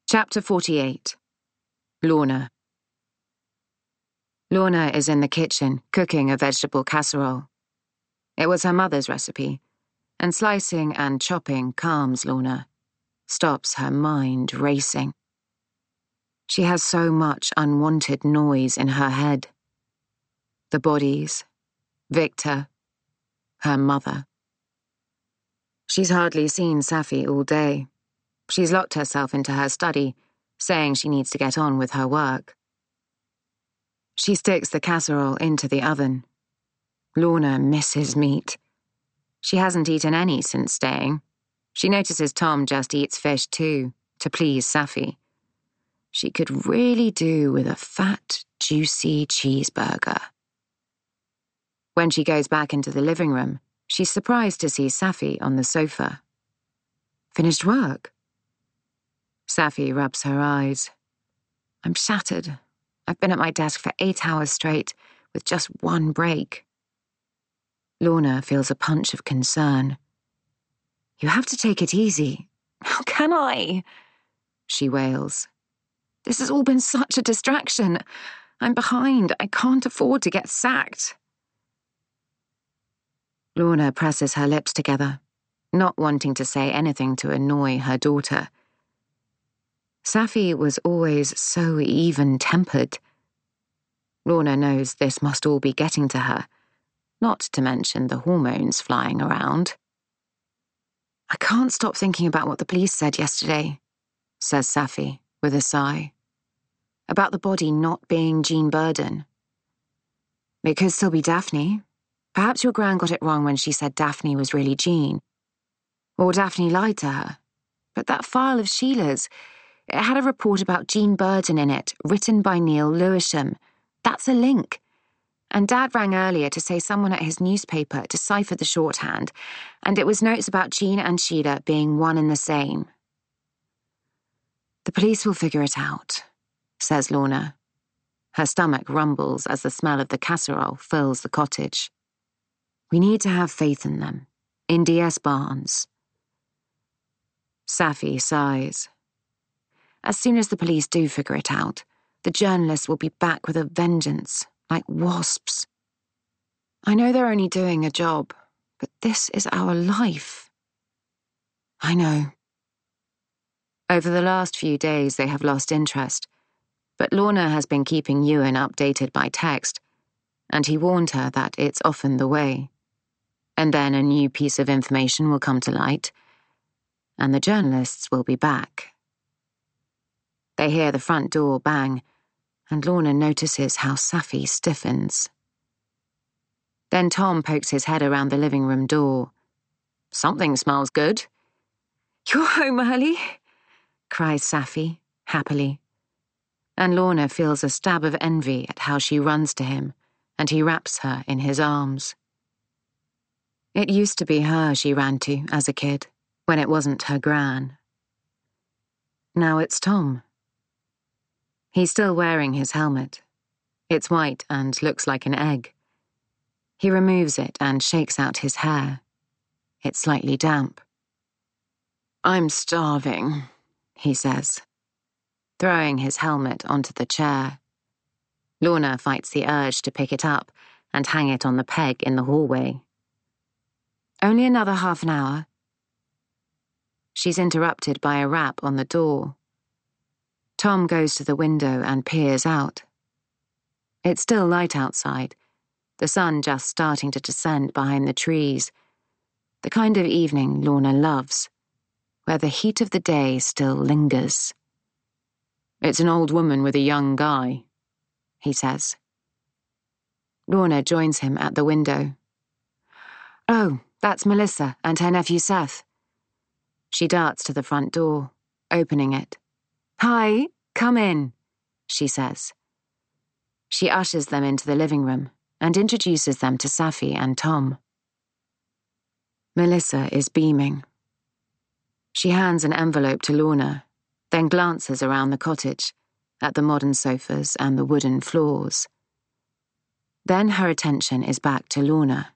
Chapter 48. Lorna. Lorna is in the kitchen, cooking a vegetable casserole. It was her mother's recipe, and slicing and chopping calms Lorna, stops her mind racing. She has so much unwanted noise in her head. The bodies, Victor, her mother. She's hardly seen Safi all day. She's locked herself into her study, saying she needs to get on with her work. She sticks the casserole into the oven. Lorna misses meat. She hasn't eaten any since staying. She notices Tom just eats fish too, to please Safi. She could really do with a fat, juicy cheeseburger. When she goes back into the living room, she's surprised to see Safi on the sofa. Finished work? Safi rubs her eyes. I'm shattered. I've been at my desk for 8 hours straight, with just one break. Lorna feels a punch of concern. You have to take it easy. How can I? She wails. This has all been such a distraction. I'm behind. I can't afford to get sacked. Lorna presses her lips together, not wanting to say anything to annoy her daughter. Safi was always so even-tempered. Lorna knows this must all be getting to her, not to mention the hormones flying around. I can't stop thinking about what the police said yesterday, says Safi with a sigh. About the body not being Jean Burden. It could still be Daphne. Perhaps your gran got it wrong when she said Daphne was really Jean. Or Daphne lied to her. But that file of Sheila's, it had a report about Jean Burden in it, written by Neil Lewisham. That's a link. And Dad rang earlier to say someone at his newspaper deciphered the shorthand, and it was notes about Jean and Sheila being one and the same. The police will figure it out, says Lorna. Her stomach rumbles as the smell of the casserole fills the cottage. We need to have faith in them, in DS Barnes. Safi sighs. As soon as the police do figure it out, the journalists will be back with a vengeance, like wasps. I know they're only doing a job, but this is our life. I know. Over the last few days, they have lost interest, but Lorna has been keeping Ewan updated by text, and he warned her that it's often the way. And then a new piece of information will come to light, and the journalists will be back. They hear the front door bang, and Lorna notices how Safi stiffens. Then Tom pokes his head around the living room door. Something smells good. You're home early, cries Safi, happily. And Lorna feels a stab of envy at how she runs to him, and he wraps her in his arms. It used to be her she ran to as a kid, when it wasn't her gran. Now it's Tom. He's still wearing his helmet. It's white and looks like an egg. He removes it and shakes out his hair. It's slightly damp. I'm starving, he says, throwing his helmet onto the chair. Lorna fights the urge to pick it up and hang it on the peg in the hallway. Only another half an hour. She's interrupted by a rap on the door. Tom goes to the window and peers out. It's still light outside, the sun just starting to descend behind the trees, the kind of evening Lorna loves, where the heat of the day still lingers. It's an old woman with a young guy, he says. Lorna joins him at the window. Oh, that's Melissa and her nephew Seth. She darts to the front door, opening it. Hi, come in, she says. She ushers them into the living room and introduces them to Safi and Tom. Melissa is beaming. She hands an envelope to Lorna, then glances around the cottage, at the modern sofas and the wooden floors. Then her attention is back to Lorna.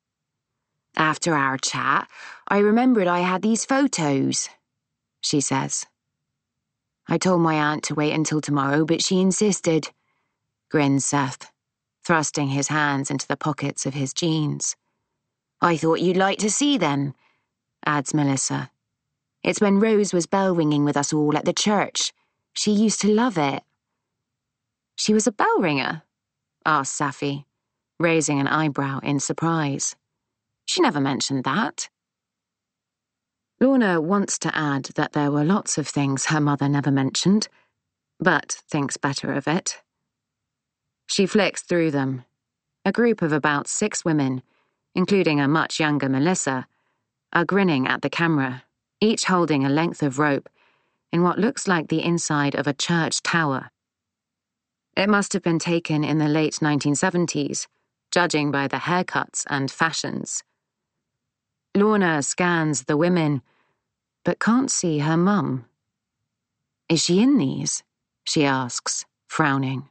After our chat, I remembered I had these photos, she says. I I told my aunt to wait until tomorrow, but she insisted, grins Seth, thrusting his hands into the pockets of his jeans. I thought you'd like to see them, adds Melissa. It's when Rose was bell ringing with us all at the church. She used to love it. She was a bell ringer? Asked Safi, raising an eyebrow in surprise. She never mentioned that. Lorna wants to add that there were lots of things her mother never mentioned, but thinks better of it. She flicks through them. A group of about 6 women, including a much younger Melissa, are grinning at the camera, each holding a length of rope in what looks like the inside of a church tower. It must have been taken in the late 1970s, judging by the haircuts and fashions. Lorna scans the women, but can't see her mum. Is she in these? She asks, frowning.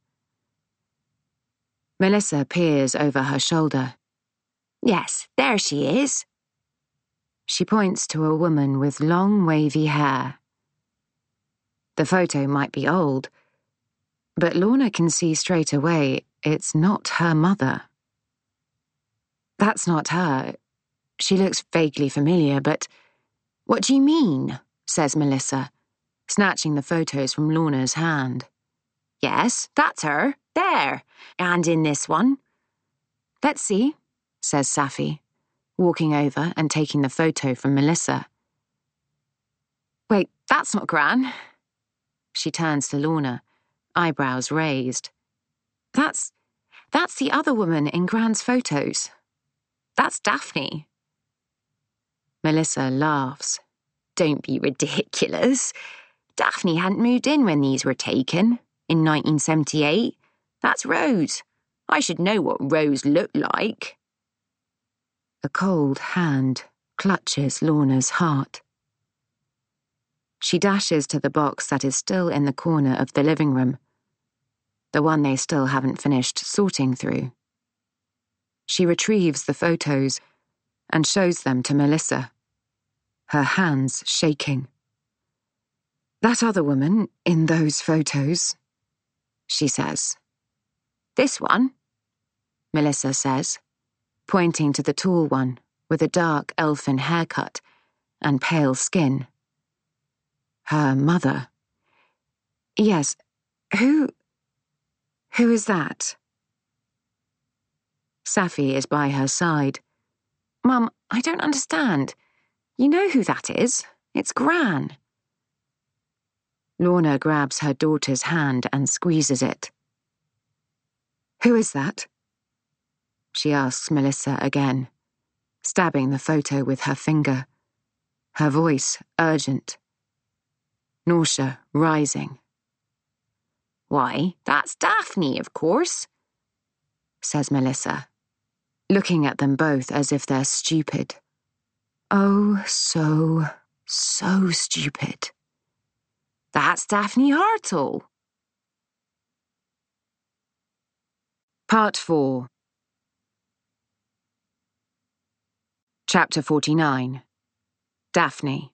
Melissa peers over her shoulder. Yes, there she is. She points to a woman with long, wavy hair. The photo might be old, but Lorna can see straight away it's not her mother. That's not her. She looks vaguely familiar, but... What do you mean? Says Melissa, snatching the photos from Lorna's hand. Yes, that's her. There. And in this one. Let's see, says Safi, walking over and taking the photo from Melissa. Wait, that's not Gran. She turns to Lorna, eyebrows raised. That's the other woman in Gran's photos. That's Daphne. Melissa laughs. Don't be ridiculous. Daphne hadn't moved in when these were taken, in 1978. That's Rose. I should know what Rose looked like. A cold hand clutches Lorna's heart. She dashes to the box that is still in the corner of the living room, the one they still haven't finished sorting through. She retrieves the photos and shows them to Melissa, her hands shaking. That other woman in those photos, she says. This one, Melissa says, pointing to the tall one with a dark elfin haircut and pale skin. Her mother. Yes, who is that? Safi is by her side. Mum, I don't understand. You know who that is. It's Gran. Lorna grabs her daughter's hand and squeezes it. Who is that? She asks Melissa again, stabbing the photo with her finger, her voice urgent. Nausea rising. Why, that's Daphne, of course, says Melissa, looking at them both as if they're stupid. Oh, so stupid. That's Daphne Hartle. Part 4. Chapter 49. Daphne.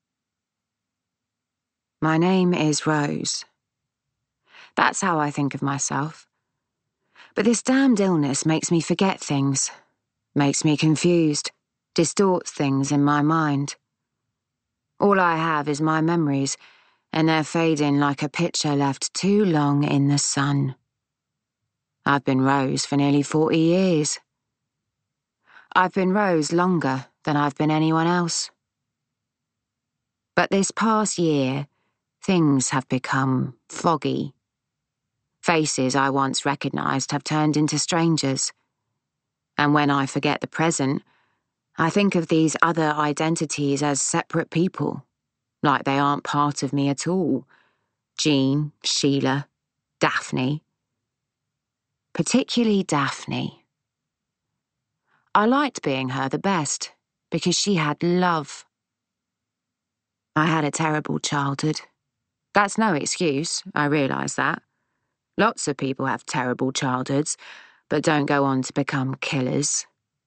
My name is Rose. That's how I think of myself. But this damned illness makes me forget things, makes me confused, distorts things in my mind. All I have is my memories, and they're fading like a picture left too long in the sun. I've been Rose for nearly 40 years. I've been Rose longer than I've been anyone else. But this past year, things have become foggy. Faces I once recognized have turned into strangers. And when I forget the present, I think of these other identities as separate people, like they aren't part of me at all. Jean, Sheila, Daphne. Particularly Daphne. I liked being her the best, because she had love. I had a terrible childhood. That's no excuse, I realise that. Lots of people have terrible childhoods, but don't go on to become killers.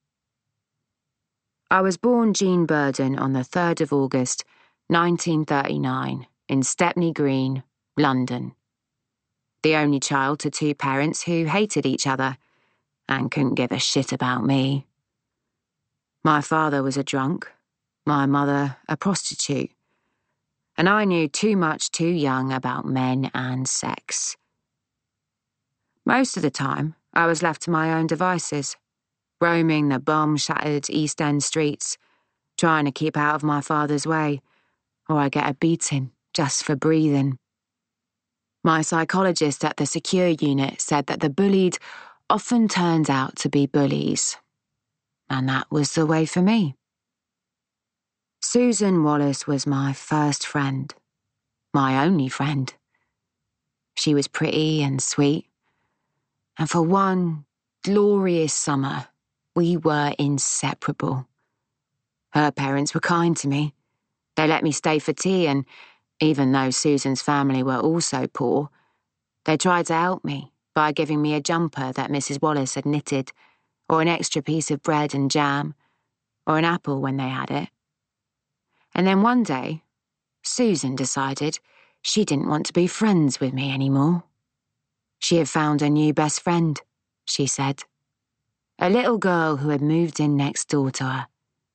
I was born Jean Burden on the 3rd of August, 1939, in Stepney Green, London. The only child to two parents who hated each other and couldn't give a shit about me. My father was a drunk, my mother a prostitute, and I knew too much too young about men and sex. Most of the time, I was left to my own devices, roaming the bomb-shattered East End streets, trying to keep out of my father's way, or I get a beating just for breathing. My psychologist at the secure unit said that the bullied often turned out to be bullies, and that was the way for me. Susan Wallace was my first friend, my only friend. She was pretty and sweet, and for one glorious summer, we were inseparable. Her parents were kind to me. They let me stay for tea, and even though Susan's family were also poor, they tried to help me by giving me a jumper that Mrs. Wallace had knitted, or an extra piece of bread and jam, or an apple when they had it. And then one day, Susan decided she didn't want to be friends with me anymore. She had found a new best friend, she said. A little girl who had moved in next door to her.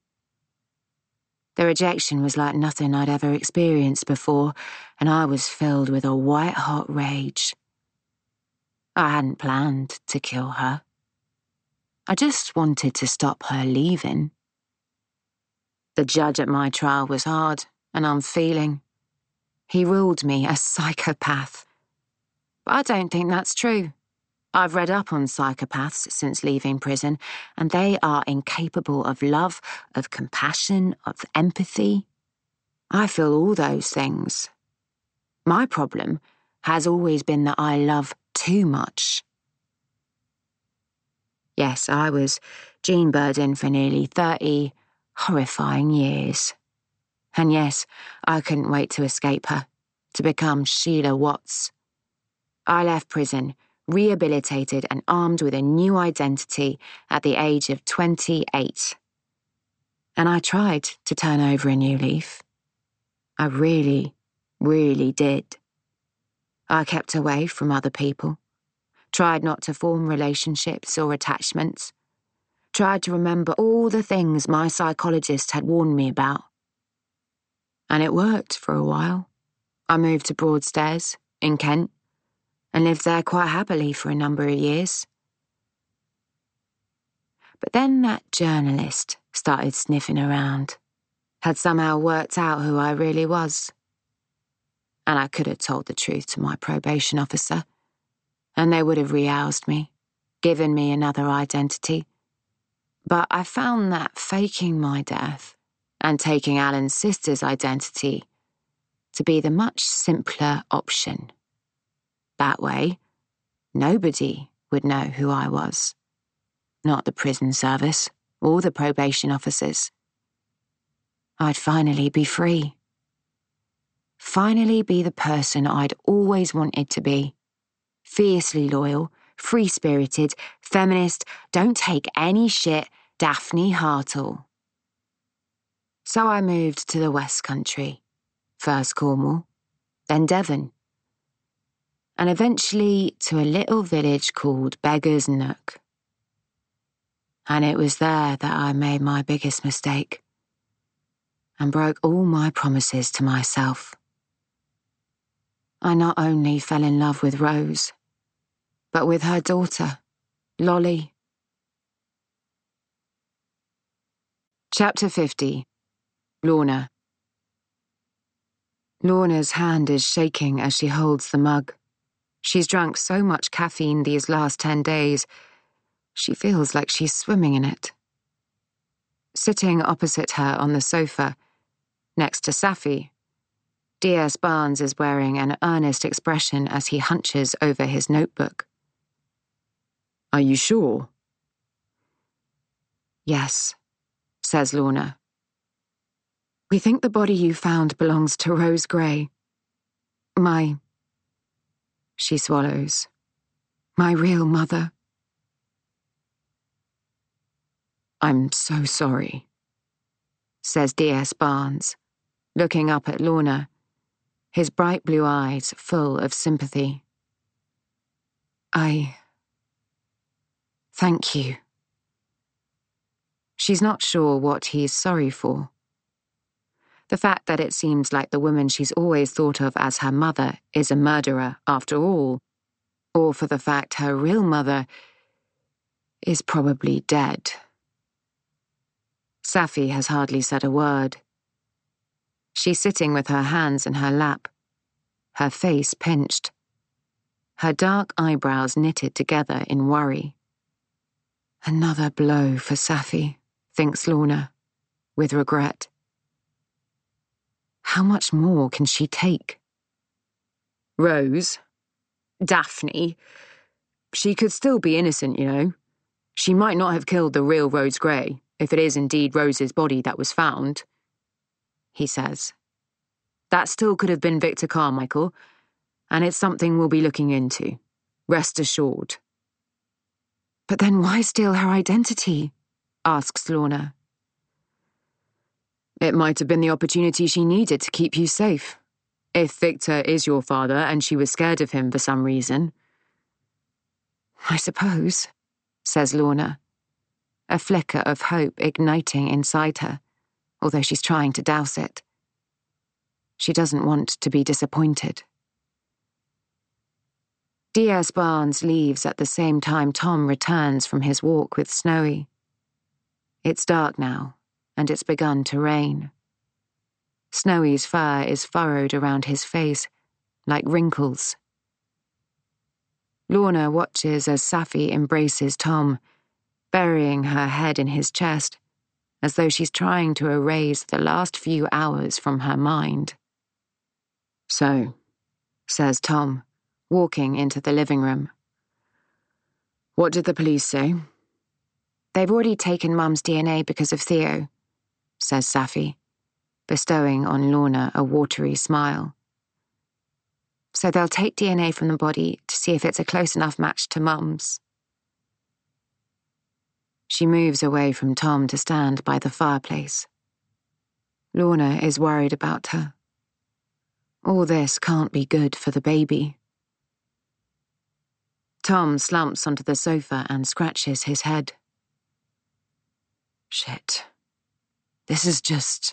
The rejection was like nothing I'd ever experienced before, and I was filled with a white-hot rage. I hadn't planned to kill her. I just wanted to stop her leaving. The judge at my trial was hard and unfeeling. He ruled me a psychopath. But I don't think that's true. I've read up on psychopaths since leaving prison, and they are incapable of love, of compassion, of empathy. I feel all those things. My problem has always been that I love too much. Yes, I was Jean Burden for nearly 30 horrifying years. And yes, I couldn't wait to escape her, to become Sheila Watts. I left prison, rehabilitated and armed with a new identity at the age of 28. And I tried to turn over a new leaf. I really, really did. I kept away from other people, tried not to form relationships or attachments, tried to remember all the things my psychologist had warned me about. And it worked for a while. I moved to Broadstairs, in Kent, and lived there quite happily for a number of years. But then that journalist started sniffing around, had somehow worked out who I really was. And I could have told the truth to my probation officer, and they would have rehoused me, given me another identity. But I found that faking my death and taking Alan's sister's identity to be the much simpler option. That way, nobody would know who I was. Not the prison service or the probation officers. I'd finally be free. Finally be the person I'd always wanted to be. Fiercely loyal, free-spirited, feminist, don't take any shit, Daphne Hartle. So I moved to the West Country, first Cornwall, then Devon, and eventually to a little village called Beggar's Nook. And it was there that I made my biggest mistake and broke all my promises to myself. I not only fell in love with Rose, but with her daughter, Lolly. Chapter 50. Lorna. Lorna's hand is shaking as she holds the mug. She's drunk so much caffeine these last 10 days, she feels like she's swimming in it. Sitting opposite her on the sofa, next to Safi, D.S. Barnes is wearing an earnest expression as he hunches over his notebook. Are you sure? Yes, says Lorna. We think the body you found belongs to Rose Gray. She swallows. My real mother. I'm so sorry, says D.S. Barnes, looking up at Lorna. his bright blue eyes full of sympathy. Thank you. She's not sure what he's sorry for. The fact that it seems like the woman she's always thought of as her mother is a murderer after all, or for the fact her real mother is probably dead. Safi has hardly said a word. She's sitting with her hands in her lap, her face pinched, her dark eyebrows knitted together in worry. Another blow for Safi, thinks Lorna, with regret. How much more can she take? Rose, Daphne, she could still be innocent, you know. She might not have killed the real Rose Grey, if it is indeed Rose's body that was found, he says. That still could have been Victor Carmichael, and it's something we'll be looking into. Rest assured. But then why steal her identity? Asks Lorna. It might have been the opportunity she needed to keep you safe. If Victor is your father and she was scared of him for some reason. I suppose, says Lorna, a flicker of hope igniting inside her, although she's trying to douse it. She doesn't want to be disappointed. D.S. Barnes leaves at the same time Tom returns from his walk with Snowy. It's dark now, and it's begun to rain. Snowy's fur is furrowed around his face, like wrinkles. Lorna watches as Safi embraces Tom, burying her head in his chest, as though she's trying to erase the last few hours from her mind. So, says Tom, walking into the living room. What did the police say? They've already taken Mum's DNA because of Theo, says Safi, bestowing on Lorna a watery smile. So they'll take DNA from the body to see if it's a close enough match to Mum's. She moves away from Tom to stand by the fireplace. Lorna is worried about her. All this can't be good for the baby. Tom slumps onto the sofa and scratches his head. Shit. This is just...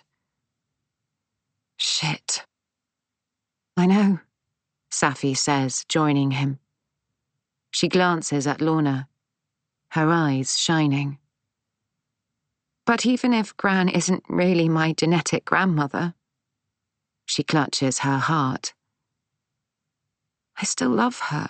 shit. I know, Safi says, joining him. She glances at Lorna, her eyes shining. But even if Gran isn't really my genetic grandmother, she clutches her heart. I still love her.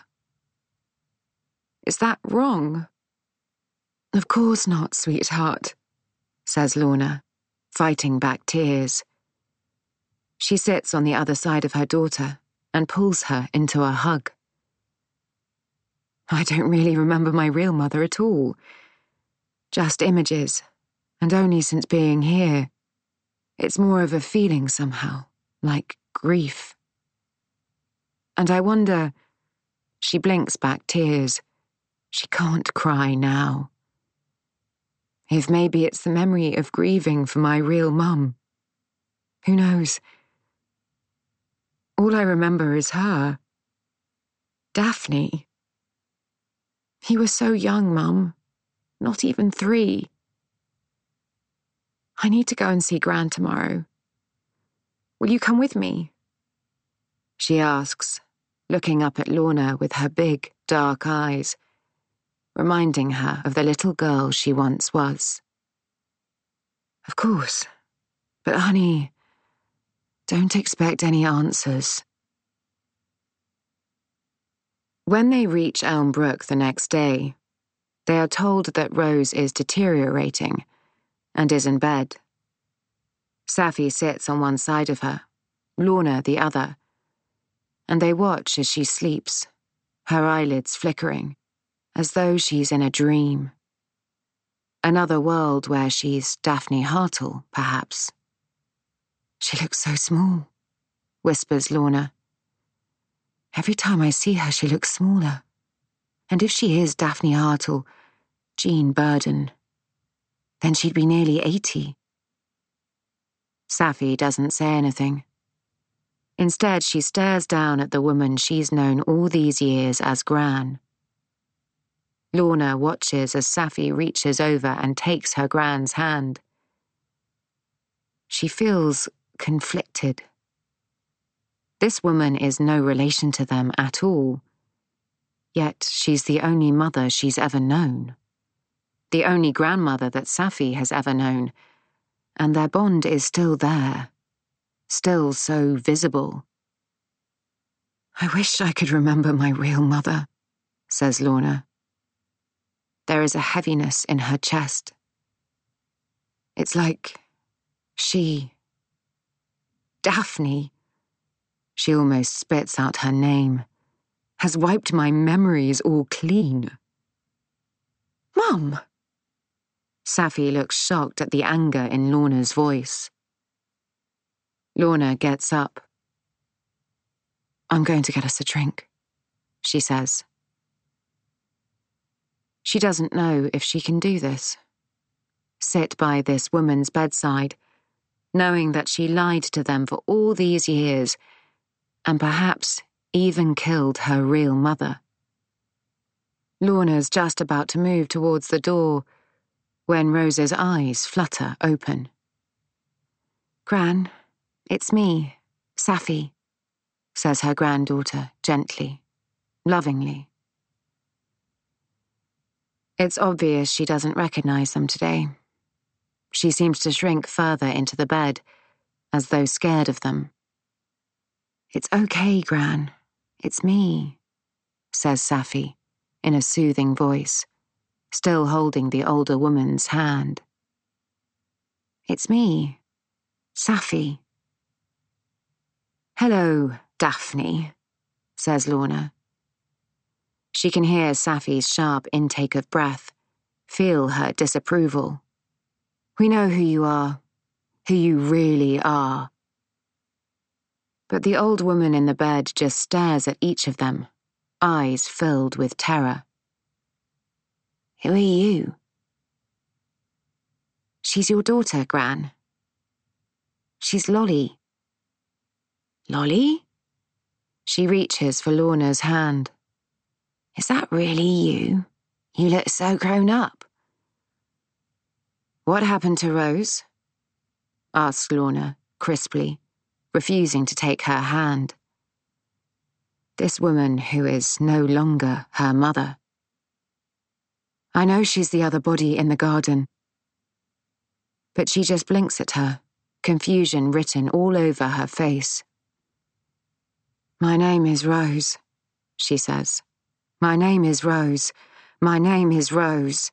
Is that wrong? Of course not, sweetheart, says Lorna, fighting back tears. She sits on the other side of her daughter and pulls her into a hug. I don't really remember my real mother at all. Just images, and only since being here. It's more of a feeling somehow, like grief. And I wonder... She blinks back tears. She can't cry now. If maybe it's the memory of grieving for my real mum. Who knows? All I remember is her. Daphne. He was so young, Mum. Not even 3. I need to go and see Gran tomorrow. Will you come with me? She asks, looking up at Lorna with her big, dark eyes, reminding her of the little girl she once was. Of course. But honey, don't expect any answers. When they reach Elm Brook the next day, they are told that Rose is deteriorating and is in bed. Safi sits on one side of her, Lorna the other, and they watch as she sleeps, her eyelids flickering, as though she's in a dream. Another world where she's Daphne Hartle, perhaps. She looks so small, whispers Lorna. Every time I see her, she looks smaller. And if she is Daphne Hartle, Jean Burden, then she'd be nearly 80. Safi doesn't say anything. Instead, she stares down at the woman she's known all these years as Gran. Lorna watches as Safi reaches over and takes her Gran's hand. She feels conflicted. This woman is no relation to them at all, yet she's the only mother she's ever known, the only grandmother that Safi has ever known, and their bond is still there, still so visible. "I wish I could remember my real mother," says Lorna. There is a heaviness in her chest. It's like Daphne, she almost spits out her name, has wiped my memories all clean. "Mum!" Safi looks shocked at the anger in Lorna's voice. Lorna gets up. "I'm going to get us a drink," she says. She doesn't know if she can do this. Sit by this woman's bedside, knowing that she lied to them for all these years, and perhaps even killed her real mother. Lorna's just about to move towards the door when Rose's eyes flutter open. "Gran, it's me, Safi," says her granddaughter gently, lovingly. It's obvious she doesn't recognize them today. She seems to shrink further into the bed, as though scared of them. "It's okay, Gran. It's me," says Safi, in a soothing voice, still holding the older woman's hand. "It's me, Safi." "Hello, Daphne," says Lorna. She can hear Safi's sharp intake of breath, feel her disapproval. "We know who you are, who you really are." But the old woman in the bed just stares at each of them, eyes filled with terror. "Who are you?" "She's your daughter, Gran. She's Lolly." "Lolly?" She reaches for Lorna's hand. "Is that really you? You look so grown up." "What happened to Rose?" asks Lorna, crisply, refusing to take her hand. This woman who is no longer her mother. "I know she's the other body in the garden." But she just blinks at her, confusion written all over her face. "My name is Rose," she says. "My name is Rose. My name is Rose."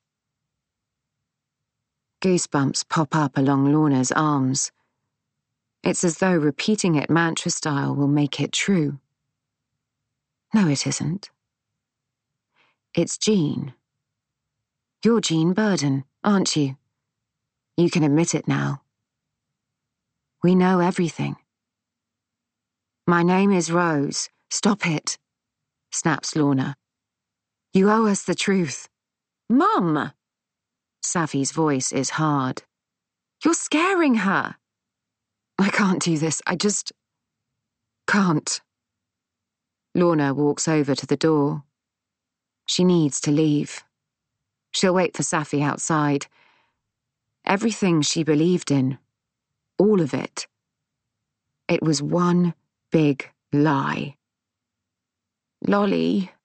Goosebumps pop up along Lorna's arms. It's as though repeating it mantra style will make it true. No, it isn't. It's Jean. You're Jean Burden, aren't you? You can admit it now. We know everything. "My name is Rose. Stop it," snaps Lorna. "You owe us the truth." "Mum!" Safi's voice is hard. "You're scaring her." "I can't do this. I just can't." Lorna walks over to the door. She needs to leave. She'll wait for Safi outside. Everything she believed in, all of it, it was one big lie. "Lolly."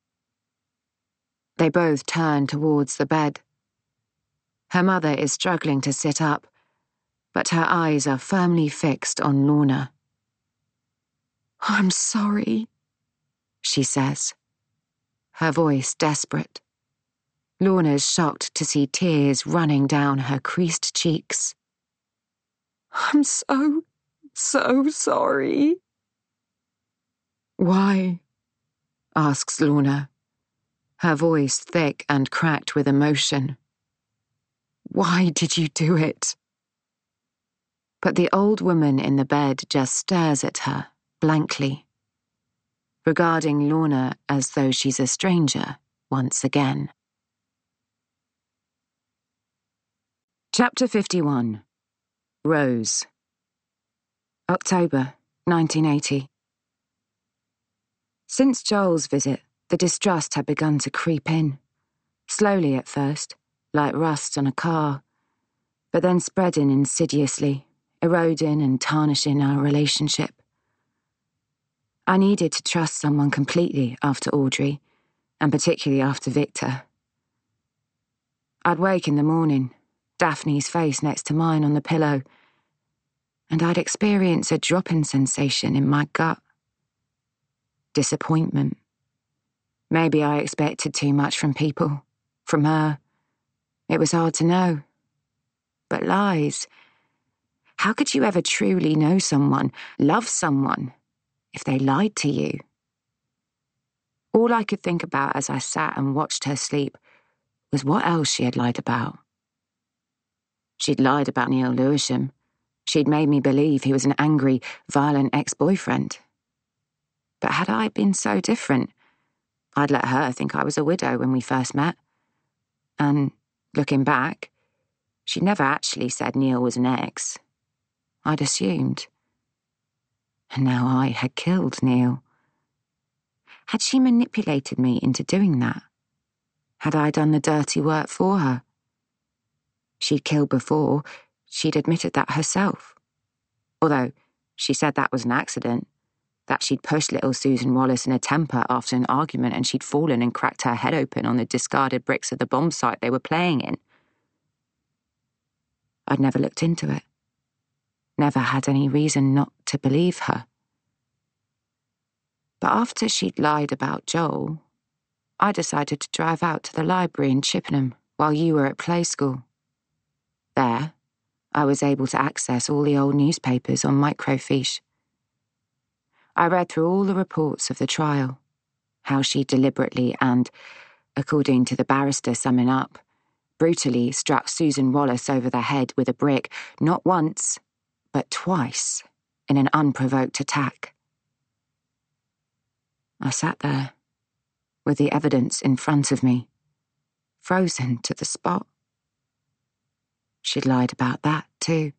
They both turn towards the bed. Her mother is struggling to sit up, but her eyes are firmly fixed on Lorna. "I'm sorry," she says, her voice desperate. Lorna's shocked to see tears running down her creased cheeks. "I'm so sorry." "Why?" asks Lorna, her voice thick and cracked with emotion. "Why did you do it?" But the old woman in the bed just stares at her, blankly, regarding Lorna as though she's a stranger once again. Chapter 51. Rose. October, 1980. Since Joel's visit, the distrust had begun to creep in. Slowly at first, like rust on a car, but then spreading insidiously, eroding and tarnishing our relationship. I needed to trust someone completely after Audrey, and particularly after Victor. I'd wake in the morning, Daphne's face next to mine on the pillow, and I'd experience a dropping sensation in my gut. Disappointment. Maybe I expected too much from people, from her. It was hard to know. But lies. How could you ever truly know someone, love someone, if they lied to you? All I could think about as I sat and watched her sleep was what else she had lied about. She'd lied about Neil Lewisham. She'd made me believe he was an angry, violent ex-boyfriend. But had I been so different? I'd let her think I was a widow when we first met. And, looking back, she'd never actually said Neil was an ex. I'd assumed. And now I had killed Neil. Had she manipulated me into doing that? Had I done the dirty work for her? She'd killed before. She'd admitted that herself. Although she said that was an accident, that she'd pushed little Susan Wallace in a temper after an argument and she'd fallen and cracked her head open on the discarded bricks of the bomb site they were playing in. I'd never looked into it. Never had any reason not to believe her. But after she'd lied about Joel, I decided to drive out to the library in Chippenham while you were at play school. There, I was able to access all the old newspapers on microfiche. I read through all the reports of the trial, how she deliberately and, according to the barrister summing up, brutally struck Susan Wallace over the head with a brick, not once, but twice, in an unprovoked attack. I sat there, with the evidence in front of me, frozen to the spot. She'd lied about that, too.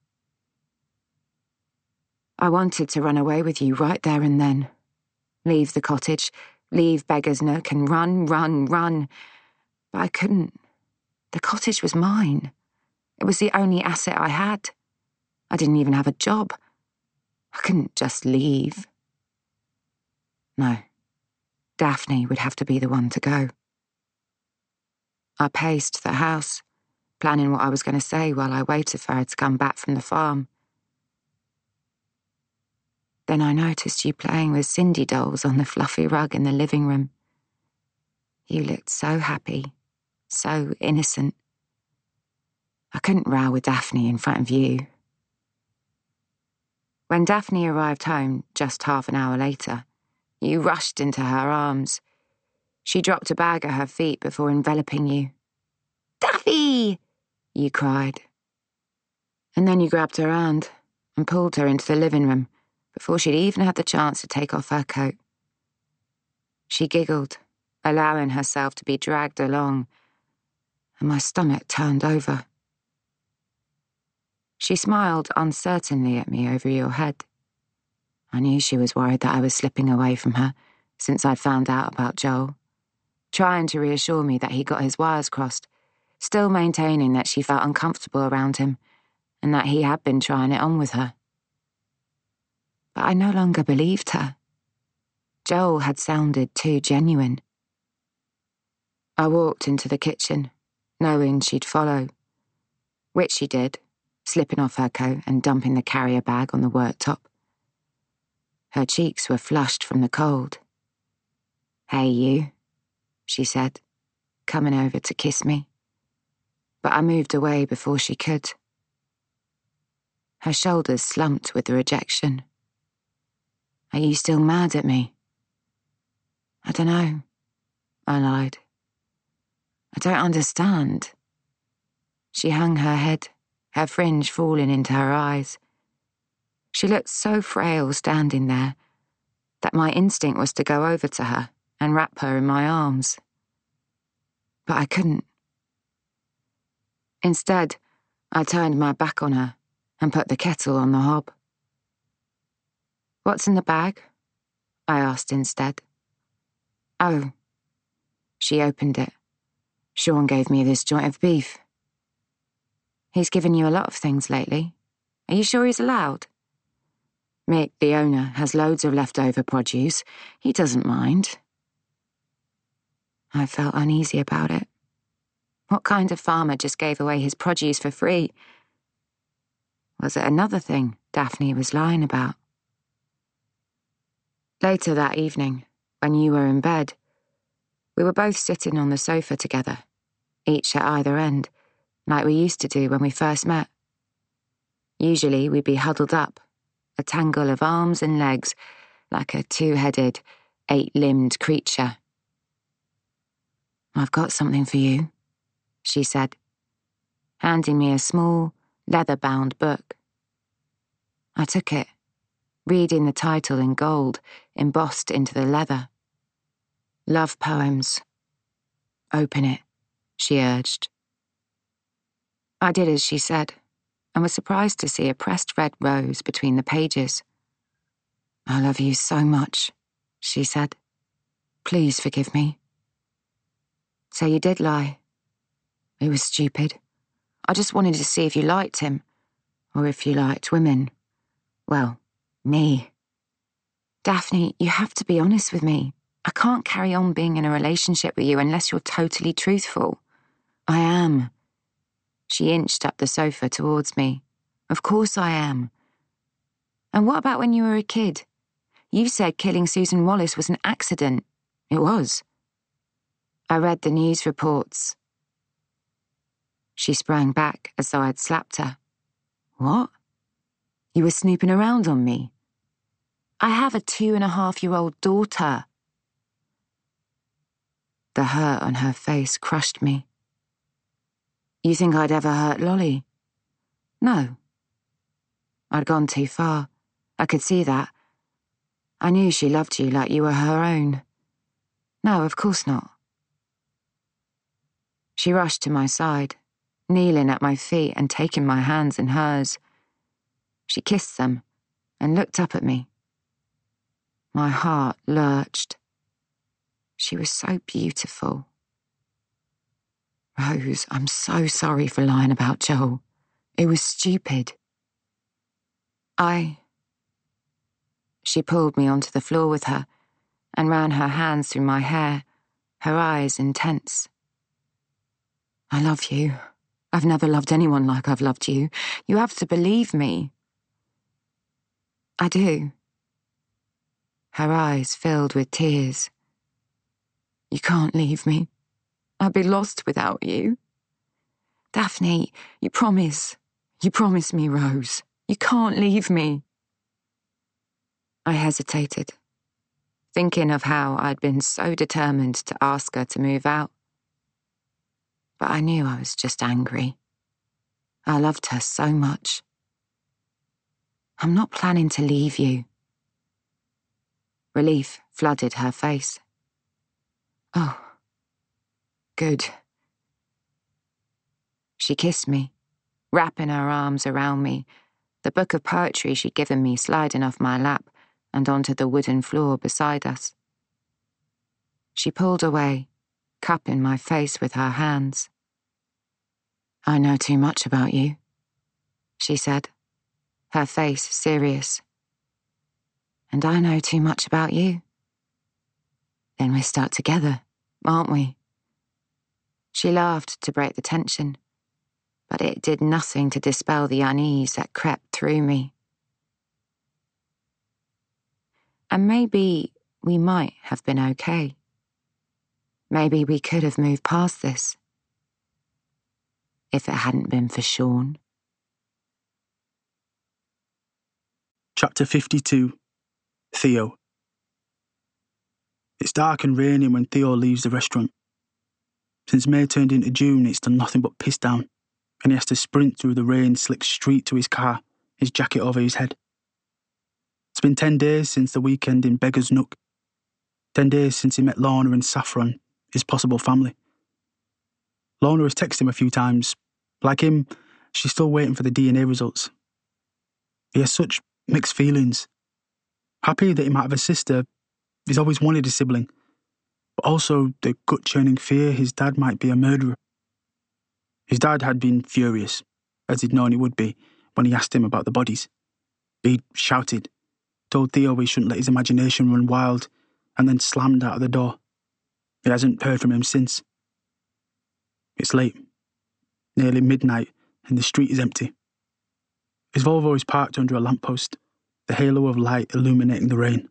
I wanted to run away with you right there and then. Leave the cottage, leave Beggar's Nook and run. But I couldn't. The cottage was mine. It was the only asset I had. I didn't even have a job. I couldn't just leave. No. Daphne would have to be the one to go. I paced the house, planning what I was going to say while I waited for her to come back from the farm. Then I noticed you playing with Cindy dolls on the fluffy rug in the living room. You looked so happy, so innocent. I couldn't row with Daphne in front of you. When Daphne arrived home just half an hour later, you rushed into her arms. She dropped a bag at her feet before enveloping you. "Daffy!" you cried. And then you grabbed her hand and pulled her into the living room before she'd even had the chance to take off her coat. She giggled, allowing herself to be dragged along, and my stomach turned over. She smiled uncertainly at me over your head. I knew she was worried that I was slipping away from her since I'd found out about Joel, trying to reassure me that he got his wires crossed, still maintaining that she felt uncomfortable around him and that he had been trying it on with her. But I no longer believed her. Joel had sounded too genuine. I walked into the kitchen, knowing she'd follow, which she did, slipping off her coat and dumping the carrier bag on the worktop. Her cheeks were flushed from the cold. "Hey, you," she said, coming over to kiss me. But I moved away before she could. Her shoulders slumped with the rejection. "Are you still mad at me?" "I don't know," I lied. "I don't understand." She hung her head, her fringe falling into her eyes. She looked so frail standing there that my instinct was to go over to her and wrap her in my arms. But I couldn't. Instead, I turned my back on her and put the kettle on the hob. What's in the bag? I asked instead. Oh. She opened it. Sean gave me this joint of beef. He's given you a lot of things lately. Are you sure he's allowed? Mick, the owner, has loads of leftover produce. He doesn't mind. I felt uneasy about it. What kind of farmer just gave away his produce for free? Was it another thing Daphne was lying about? Later that evening, when you were in bed, we were both sitting on the sofa together, each at either end, like we used to do when we first met. Usually we'd be huddled up, a tangle of arms and legs, like a two-headed, eight-limbed creature. I've got something for you, she said, handing me a small, leather-bound book. I took it, reading the title in gold, embossed into the leather. Love poems. Open it, she urged. I did as she said, and was surprised to see a pressed red rose between the pages. I love you so much, she said. Please forgive me. So you did lie. It was stupid. I just wanted to see if you liked him, or if you liked women. Well, me. Daphne, you have to be honest with me. I can't carry on being in a relationship with you unless you're totally truthful. I am. She inched up the sofa towards me. Of course I am. And what about when you were a kid? You said killing Susan Wallace was an accident. It was. I read the news reports. She sprang back as though I'd slapped her. What? You were snooping around on me? I have a 2.5-year-old daughter. The hurt on her face crushed me. You think I'd ever hurt Lolly? No. I'd gone too far. I could see that. I knew she loved you like you were her own. No, of course not. She rushed to my side, kneeling at my feet and taking my hands in hers. She kissed them and looked up at me. My heart lurched. She was so beautiful. Rose, I'm so sorry for lying about Joel. It was stupid. She pulled me onto the floor with her and ran her hands through my hair, her eyes intense. I love you. I've never loved anyone like I've loved you. You have to believe me. I do. Her eyes filled with tears. You can't leave me. I'd be lost without you. Daphne, you promise. You promise me, Rose. You can't leave me. I hesitated, thinking of how I'd been so determined to ask her to move out. But I knew I was just angry. I loved her so much. I'm not planning to leave you. Relief flooded her face. Oh, good. She kissed me, wrapping her arms around me, the book of poetry she'd given me sliding off my lap and onto the wooden floor beside us. She pulled away, cupping my face with her hands. I know too much about you, she said, her face serious. And I know too much about you. Then we're stuck together, aren't we? She laughed to break the tension, but it did nothing to dispel the unease that crept through me. And maybe we might have been okay. Maybe we could have moved past this. If it hadn't been for Sean. Chapter 52. Theo. It's dark and raining when Theo leaves the restaurant. Since May turned into June, it's done nothing but piss down, and he has to sprint through the rain-slick street to his car, his jacket over his head. It's been 10 days since the weekend in Beggar's Nook. 10 days since he met Lorna and Saffron, his possible family. Lorna has texted him a few times. Like him, she's still waiting for the DNA results. He has such mixed feelings. Happy that he might have a sister, he's always wanted a sibling, but also the gut-churning fear his dad might be a murderer. His dad had been furious, as he'd known he would be, when he asked him about the bodies. He shouted, told Theo he shouldn't let his imagination run wild, and then slammed out of the door. He hasn't heard from him since. It's late, nearly midnight, and the street is empty. His Volvo is parked under a lamppost, the halo of light illuminating the rain.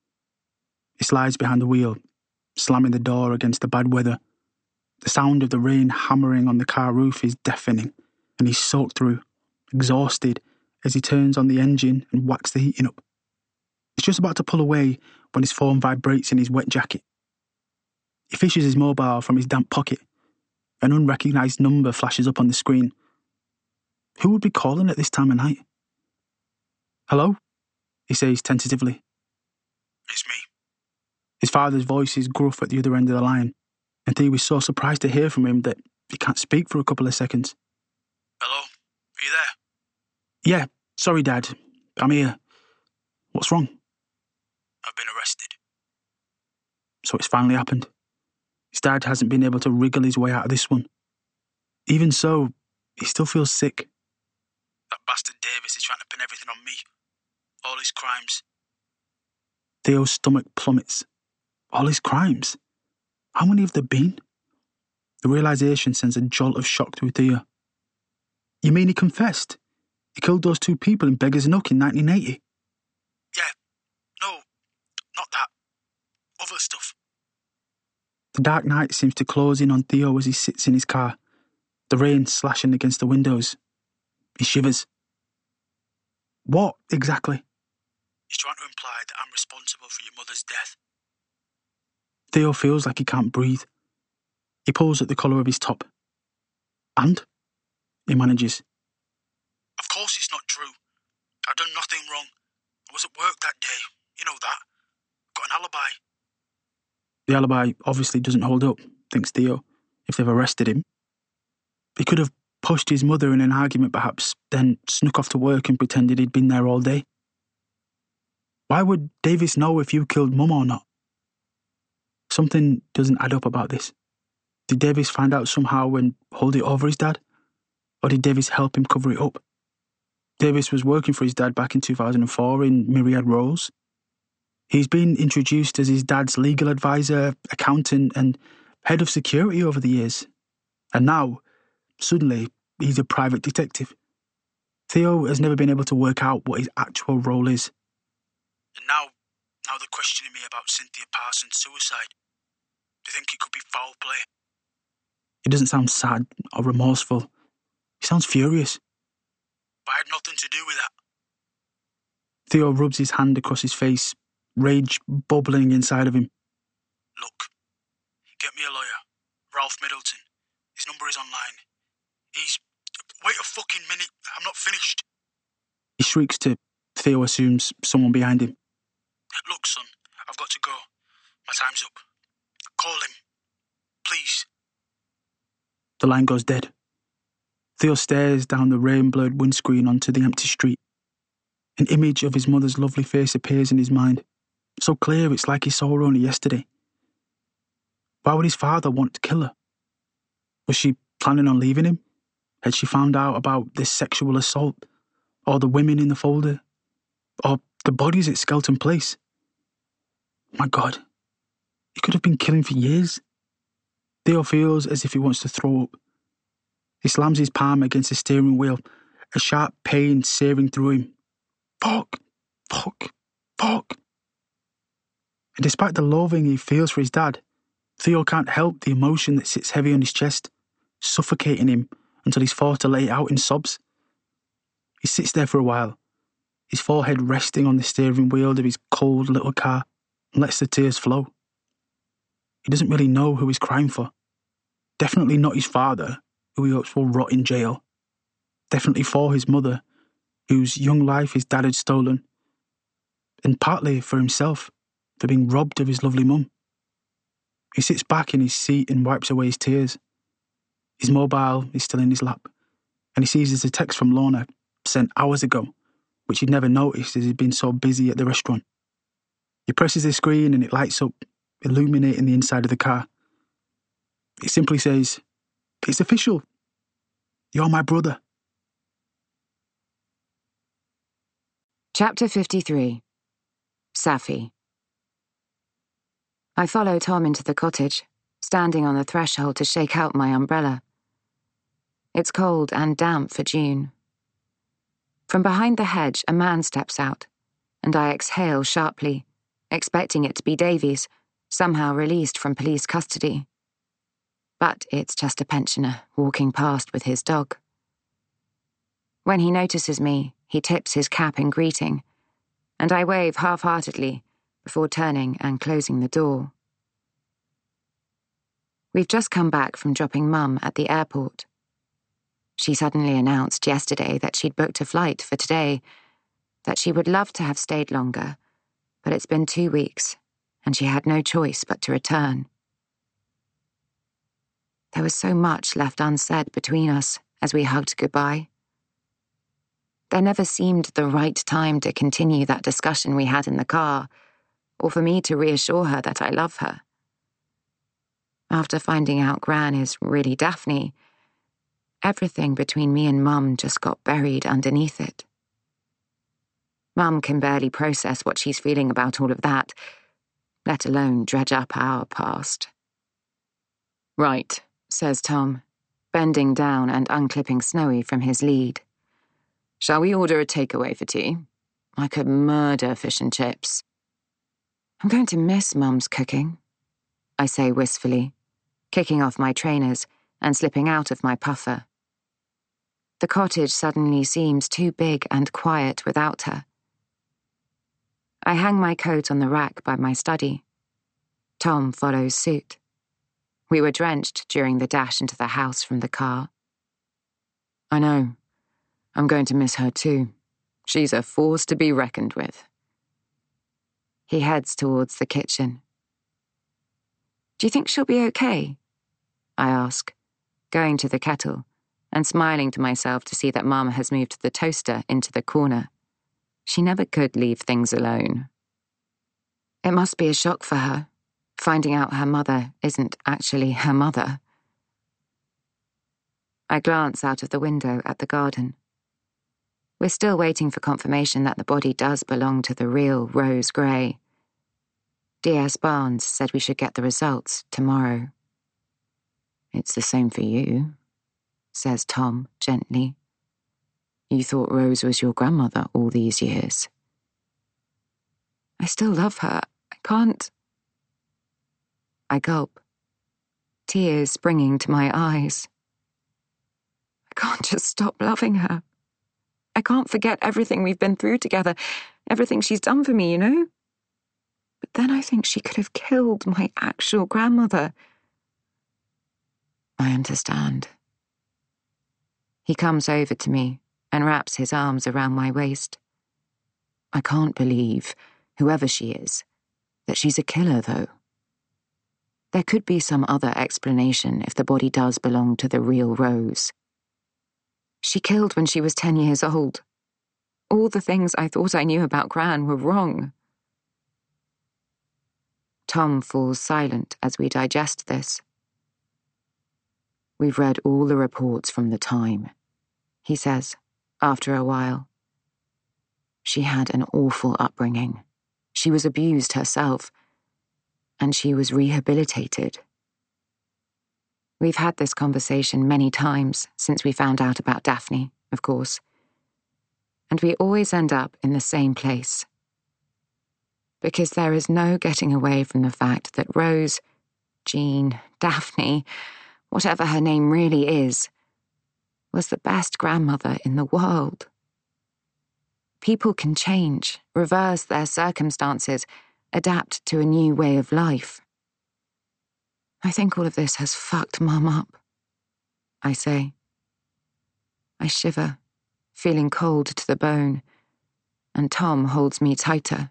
He slides behind the wheel, slamming the door against the bad weather. The sound of the rain hammering on the car roof is deafening, and he's soaked through, exhausted, as he turns on the engine and whacks the heating up. He's just about to pull away when his phone vibrates in his wet jacket. He fishes his mobile from his damp pocket. An unrecognised number flashes up on the screen. Who would be calling at this time of night? Hello? He says tentatively. It's me. His father's voice is gruff at the other end of the line, and Theo is so surprised to hear from him that he can't speak for a couple of seconds. Hello? Are you there? Yeah, sorry, Dad. I'm here. What's wrong? I've been arrested. So it's finally happened. His dad hasn't been able to wriggle his way out of this one. Even so, he still feels sick. That bastard Davis is trying to pin everything on me. All his crimes. Theo's stomach plummets. All his crimes? How many have there been? The realisation sends a jolt of shock through Theo. You mean he confessed? He killed those two people in Beggar's Nook in 1980? Yeah. No, not that. Other stuff. The dark night seems to close in on Theo as he sits in his car, the rain slashing against the windows. He shivers. What exactly? He's trying to imply that I'm responsible for your mother's death. Theo feels like he can't breathe. He pulls at the collar of his top. And? He manages. Of course it's not true. I've done nothing wrong. I was at work that day. You know that. Got an alibi. The alibi obviously doesn't hold up, thinks Theo, if they've arrested him. He could have pushed his mother in an argument perhaps, then snuck off to work and pretended he'd been there all day. Why would Davis know if you killed Mum or not? Something doesn't add up about this. Did Davis find out somehow and hold it over his dad? Or did Davis help him cover it up? Davis was working for his dad back in 2004 in myriad roles. He's been introduced as his dad's legal advisor, accountant, and head of security over the years. And now, suddenly, he's a private detective. Theo has never been able to work out what his actual role is. And now they're questioning me about Cynthia Parsons' suicide. Do you think it could be foul play? He doesn't sound sad or remorseful. He sounds furious. But I had nothing to do with that. Theo rubs his hand across his face, rage bubbling inside of him. Look, get me a lawyer. Ralph Middleton. His number is online. He's... Wait a fucking minute. I'm not finished. He shrieks to Theo assumes someone behind him. Look, son, I've got to go. My time's up. Call him. Please. The line goes dead. Theo stares down the rain-blurred windscreen onto the empty street. An image of his mother's lovely face appears in his mind, so clear it's like he saw her only yesterday. Why would his father want to kill her? Was she planning on leaving him? Had she found out about this sexual assault? Or the women in the folder? Or the bodies at Skelton Place? My God, he could have been killing for years. Theo feels as if he wants to throw up. He slams his palm against the steering wheel, a sharp pain searing through him. Fuck, fuck, fuck. And despite the loathing he feels for his dad, Theo can't help the emotion that sits heavy on his chest, suffocating him until he's forced to lay it out in sobs. He sits there for a while, his forehead resting on the steering wheel of his cold little car, and lets the tears flow. He doesn't really know who he's crying for. Definitely not his father, who he hopes will rot in jail. Definitely for his mother, whose young life his dad had stolen. And partly for himself, for being robbed of his lovely mum. He sits back in his seat and wipes away his tears. His mobile is still in his lap, and he sees there's a text from Lorna, sent hours ago, which he'd never noticed as he'd been so busy at the restaurant. He presses the screen and it lights up, illuminating the inside of the car. It simply says, "It's official. You're my brother." Chapter 53. Safi. I follow Tom into the cottage, standing on the threshold to shake out my umbrella. It's cold and damp for June. From behind the hedge, a man steps out, and I exhale sharply, expecting it to be Davies, somehow released from police custody. But it's just a pensioner walking past with his dog. When he notices me, he tips his cap in greeting, and I wave half-heartedly before turning and closing the door. We've just come back from dropping Mum at the airport. She suddenly announced yesterday that she'd booked a flight for today, that she would love to have stayed longer, but it's been 2 weeks, and she had no choice but to return. There was so much left unsaid between us as we hugged goodbye. There never seemed the right time to continue that discussion we had in the car, or for me to reassure her that I love her. After finding out Gran is really Daphne, everything between me and Mum just got buried underneath it. Mum can barely process what she's feeling about all of that, let alone dredge up our past. Right, says Tom, bending down and unclipping Snowy from his lead. Shall we order a takeaway for tea? I could murder fish and chips. I'm going to miss Mum's cooking, I say wistfully, kicking off my trainers and slipping out of my puffer. The cottage suddenly seems too big and quiet without her. I hang my coat on the rack by my study. Tom follows suit. We were drenched during the dash into the house from the car. I know. I'm going to miss her too. She's a force to be reckoned with. He heads towards the kitchen. Do you think she'll be okay? I ask, going to the kettle and smiling to myself to see that Mum has moved the toaster into the corner. She never could leave things alone. It must be a shock for her, finding out her mother isn't actually her mother. I glance out of the window at the garden. We're still waiting for confirmation that the body does belong to the real Rose Gray. D.S. Barnes said we should get the results tomorrow. It's the same for you, says Tom gently. You thought Rose was your grandmother all these years. I still love her. I can't. I gulp, tears springing to my eyes. I can't just stop loving her. I can't forget everything we've been through together, everything she's done for me, you know? But then I think she could have killed my actual grandmother. I understand. He comes over to me and wraps his arms around my waist. I can't believe, whoever she is, that she's a killer, though. There could be some other explanation if the body does belong to the real Rose. She killed when she was 10 years old. All the things I thought I knew about Gran were wrong. Tom falls silent as we digest this. We've read all the reports from the time, he says, after a while. She had an awful upbringing. She was abused herself, and she was rehabilitated. We've had this conversation many times since we found out about Daphne, of course. And we always end up in the same place. Because there is no getting away from the fact that Rose, Jean, Daphne, whatever her name really is, was the best grandmother in the world. People can change, reverse their circumstances, adapt to a new way of life. I think all of this has fucked Mum up, I say. I shiver, feeling cold to the bone, and Tom holds me tighter.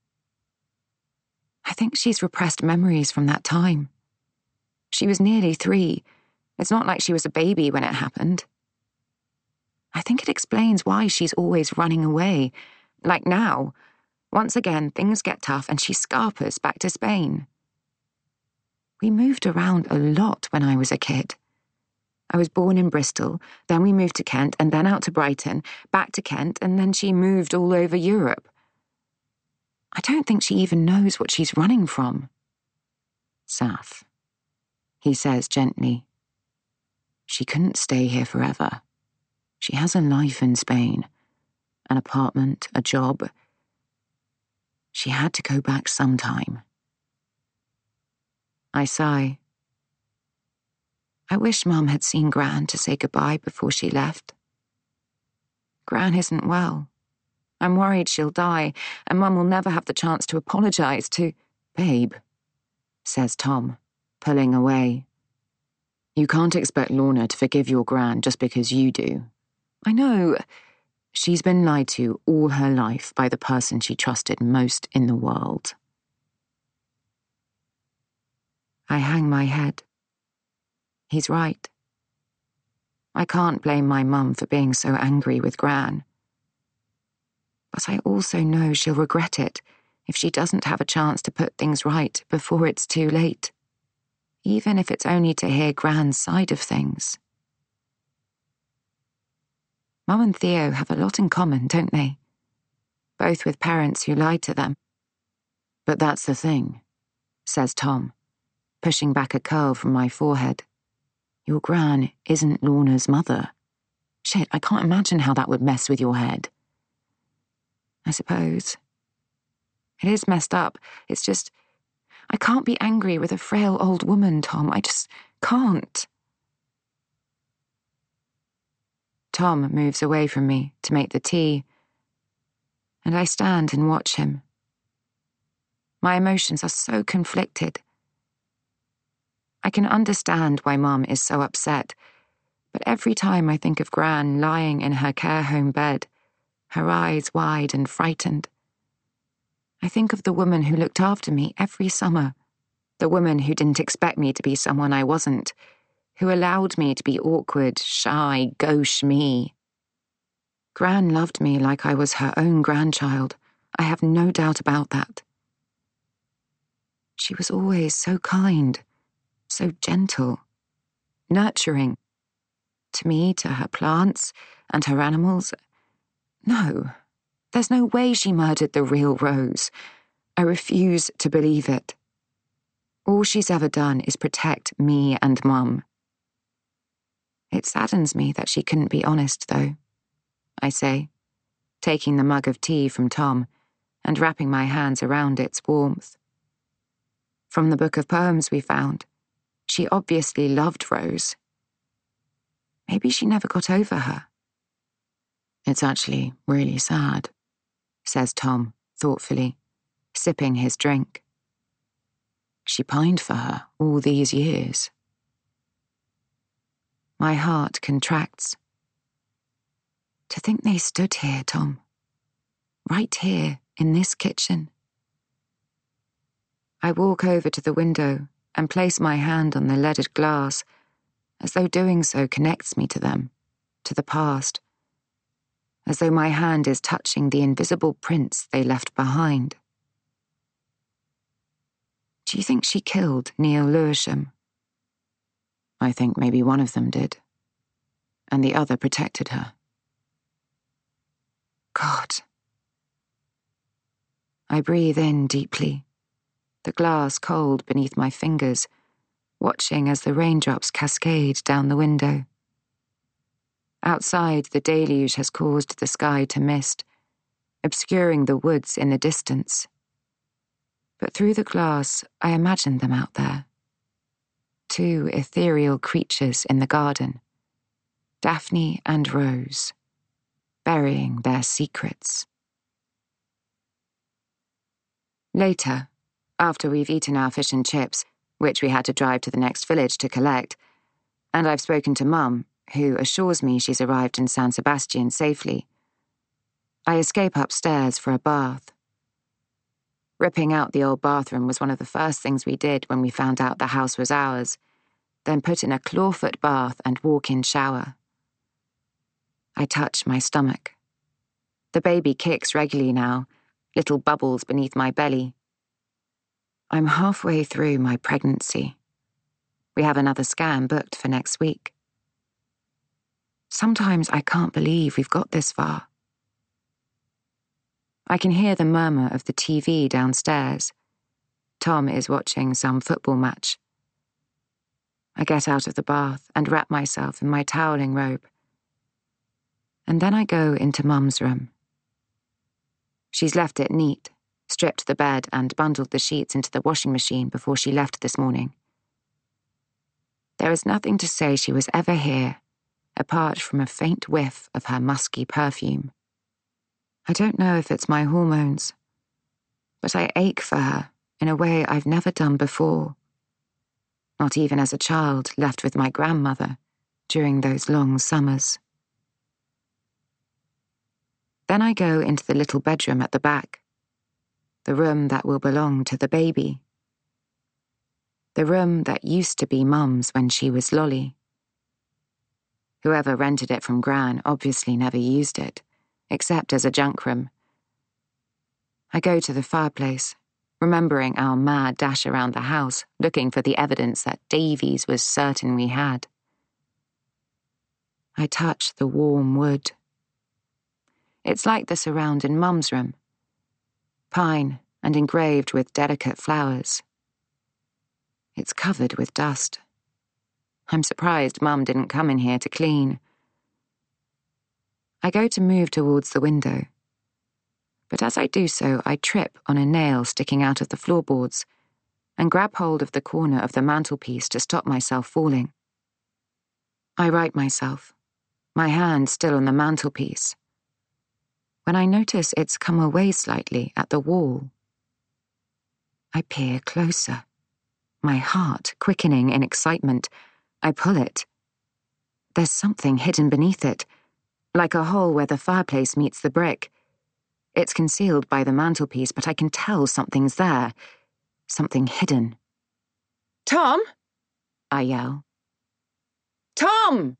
I think she's repressed memories from that time. She was nearly 3. It's not like she was a baby when it happened. I think it explains why she's always running away, like now, Once again, things get tough and she scarpers back to Spain. We moved around a lot when I was a kid. I was born in Bristol, then we moved to Kent, and then out to Brighton, back to Kent, and then she moved all over Europe. I don't think she even knows what she's running from. Saf, he says gently. She couldn't stay here forever. She has a life in Spain, an apartment, a job. She had to go back sometime. I sigh. I wish Mum had seen Gran to say goodbye before she left. Gran isn't well. I'm worried she'll die, and Mum will never have the chance to apologise to... Babe, says Tom, pulling away. You can't expect Lorna to forgive your Gran just because you do. I know. She's been lied to all her life by the person she trusted most in the world. I hang my head. He's right. I can't blame my mum for being so angry with Gran. But I also know she'll regret it if she doesn't have a chance to put things right before it's too late, even if it's only to hear Gran's side of things. Mum and Theo have a lot in common, don't they? Both with parents who lied to them. But that's the thing, says Tom, pushing back a curl from my forehead. Your Gran isn't Lorna's mother. Shit, I can't imagine how that would mess with your head. I suppose. It is messed up. It's just, I can't be angry with a frail old woman, Tom. I just can't. Tom moves away from me to make the tea, and I stand and watch him. My emotions are so conflicted. I can understand why Mum is so upset, but every time I think of Gran lying in her care home bed, her eyes wide and frightened, I think of the woman who looked after me every summer, the woman who didn't expect me to be someone I wasn't, who allowed me to be awkward, shy, gauche me. Gran loved me like I was her own grandchild. I have no doubt about that. She was always so kind, so gentle, nurturing. To me, to her plants and her animals. No, there's no way she murdered the real Rose. I refuse to believe it. All she's ever done is protect me and Mum. It saddens me that she couldn't be honest, though, I say, taking the mug of tea from Tom and wrapping my hands around its warmth. From the book of poems we found, she obviously loved Rose. Maybe she never got over her. It's actually really sad, says Tom thoughtfully, sipping his drink. She pined for her all these years. My heart contracts. To think they stood here, Tom. Right here, in this kitchen. I walk over to the window and place my hand on the leaded glass, as though doing so connects me to them, to the past, as though my hand is touching the invisible prints they left behind. Do you think she killed Neil Lewisham? I think maybe one of them did, and the other protected her. God. I breathe in deeply, the glass cold beneath my fingers, watching as the raindrops cascade down the window. Outside, the deluge has caused the sky to mist, obscuring the woods in the distance. But through the glass, I imagine them out there. Two ethereal creatures in the garden, Daphne and Rose, burying their secrets. Later, after we've eaten our fish and chips, which we had to drive to the next village to collect, and I've spoken to Mum, who assures me she's arrived in San Sebastian safely, I escape upstairs for a bath. Ripping out the old bathroom was one of the first things we did when we found out the house was ours, then put in a clawfoot bath and walk-in shower. I touch my stomach. The baby kicks regularly now, little bubbles beneath my belly. I'm halfway through my pregnancy. We have another scan booked for next week. Sometimes I can't believe we've got this far. I can hear the murmur of the TV downstairs. Tom is watching some football match. I get out of the bath and wrap myself in my toweling robe. And then I go into Mum's room. She's left it neat, stripped the bed and bundled the sheets into the washing machine before she left this morning. There is nothing to say she was ever here, apart from a faint whiff of her musky perfume. I don't know if it's my hormones, but I ache for her in a way I've never done before. Not even as a child left with my grandmother during those long summers. Then I go into the little bedroom at the back, the room that will belong to the baby. The room that used to be Mum's when she was Lolly. Whoever rented it from Gran obviously never used it, except as a junk room. I go to the fireplace, remembering our mad dash around the house, looking for the evidence that Davies was certain we had. I touch the warm wood. It's like the surround in Mum's room. Pine and engraved with delicate flowers. It's covered with dust. I'm surprised Mum didn't come in here to clean. I go to move towards the window. But as I do so, I trip on a nail sticking out of the floorboards and grab hold of the corner of the mantelpiece to stop myself falling. I right myself, my hand still on the mantelpiece, when I notice it's come away slightly at the wall. I peer closer, my heart quickening in excitement. I pull it. There's something hidden beneath it, like a hole where the fireplace meets the brick. It's concealed by the mantelpiece, but I can tell something's there. Something hidden. "Tom!" I yell. "Tom!"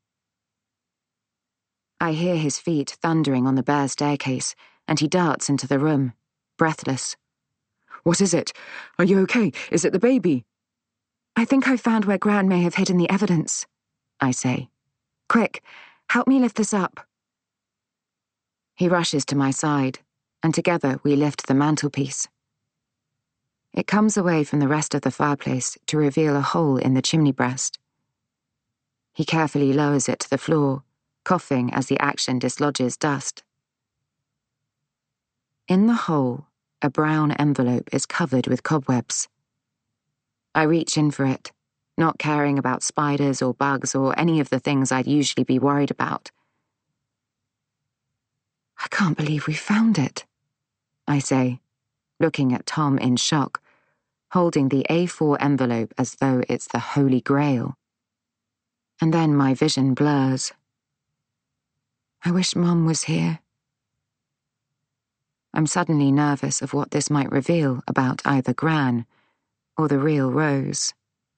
I hear his feet thundering on the bare staircase, and he darts into the room, breathless. "What is it? Are you okay? Is it the baby?" "I think I found where Gran may have hidden the evidence," I say. "Quick, help me lift this up." He rushes to my side, and together we lift the mantelpiece. It comes away from the rest of the fireplace to reveal a hole in the chimney breast. He carefully lowers it to the floor, coughing as the action dislodges dust. In the hole, a brown envelope is covered with cobwebs. I reach in for it, not caring about spiders or bugs or any of the things I'd usually be worried about. "I can't believe we found it," I say, looking at Tom in shock, holding the A4 envelope as though it's the Holy Grail. And then my vision blurs. I wish Mum was here. I'm suddenly nervous of what this might reveal about either Gran or the real Rose.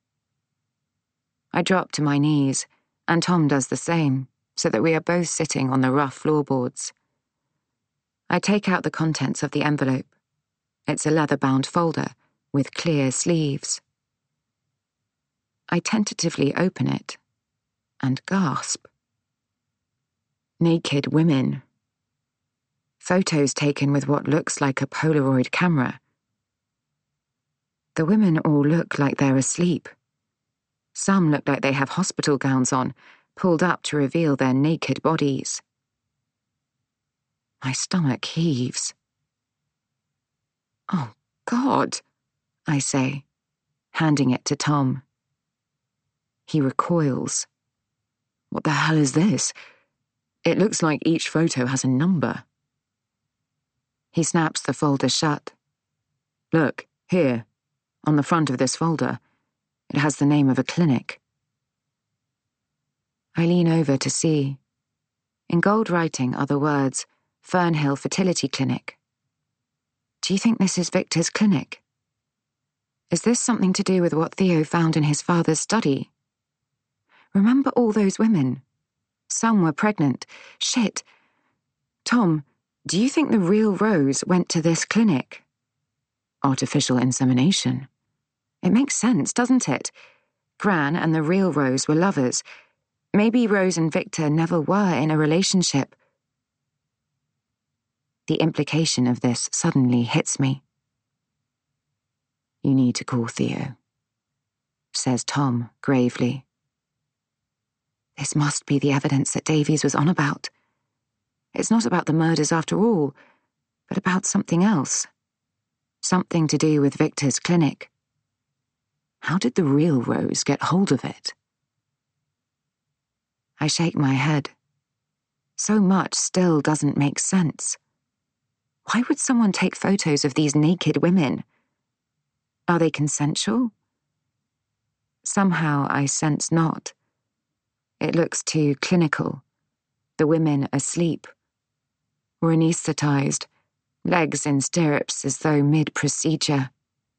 I drop to my knees, and Tom does the same, so that we are both sitting on the rough floorboards. I take out the contents of the envelope. It's a leather-bound folder with clear sleeves. I tentatively open it and gasp. Naked women. Photos taken with what looks like a Polaroid camera. The women all look like they're asleep. Some look like they have hospital gowns on, pulled up to reveal their naked bodies. My stomach heaves. "Oh, God," I say, handing it to Tom. He recoils. "What the hell is this? It looks like each photo has a number." He snaps the folder shut. "Look, here, on the front of this folder. It has the name of a clinic." I lean over to see. In gold writing are the words, Fernhill Fertility Clinic. Do you think this is Victor's clinic? Is this something to do with what Theo found in his father's study? Remember all those women? Some were pregnant. Shit. Tom, Do you think the real Rose went to this clinic? Artificial insemination. It makes sense, doesn't it? Gran and the real Rose were lovers. Maybe Rose and Victor never were in a relationship. The implication of this suddenly hits me. You need to call Theo, says Tom gravely. This must be the evidence that Davies was on about. It's not about the murders after all, but about something else. Something to do with Victor's clinic. How did the real Rose get hold of it? I shake my head. So much still doesn't make sense. Why would someone take photos of these naked women? Are they consensual? Somehow I sense not. It looks too clinical. The women asleep, or anaesthetized, legs in stirrups as though mid-procedure.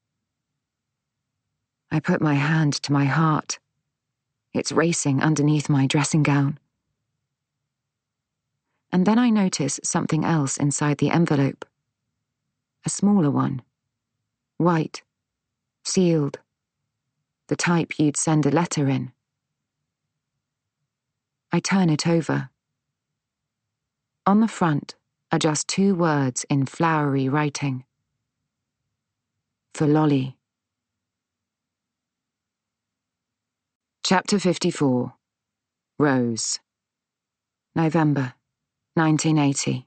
I put my hand to my heart. It's racing underneath my dressing gown. And then I notice something else inside the envelope. A smaller one. White. Sealed. The type you'd send a letter in. I turn it over. On the front are just 2 words in flowery writing. For Lolly. Chapter 54. Rose. November, 1980.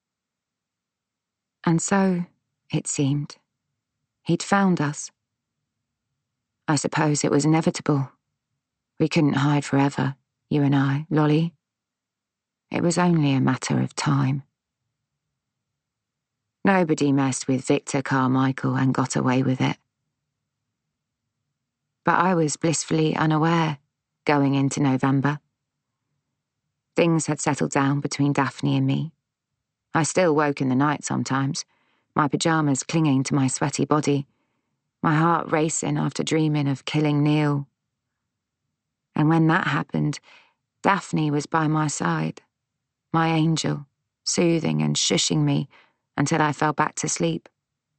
And so, it seemed, he'd found us. I suppose it was inevitable. We couldn't hide forever, you and I, Lolly. It was only a matter of time. Nobody messed with Victor Carmichael and got away with it. But I was blissfully unaware going into November. Things had settled down between Daphne and me. I still woke in the night sometimes, my pyjamas clinging to my sweaty body, my heart racing after dreaming of killing Neil. And when that happened, Daphne was by my side, my angel, soothing and shushing me until I fell back to sleep.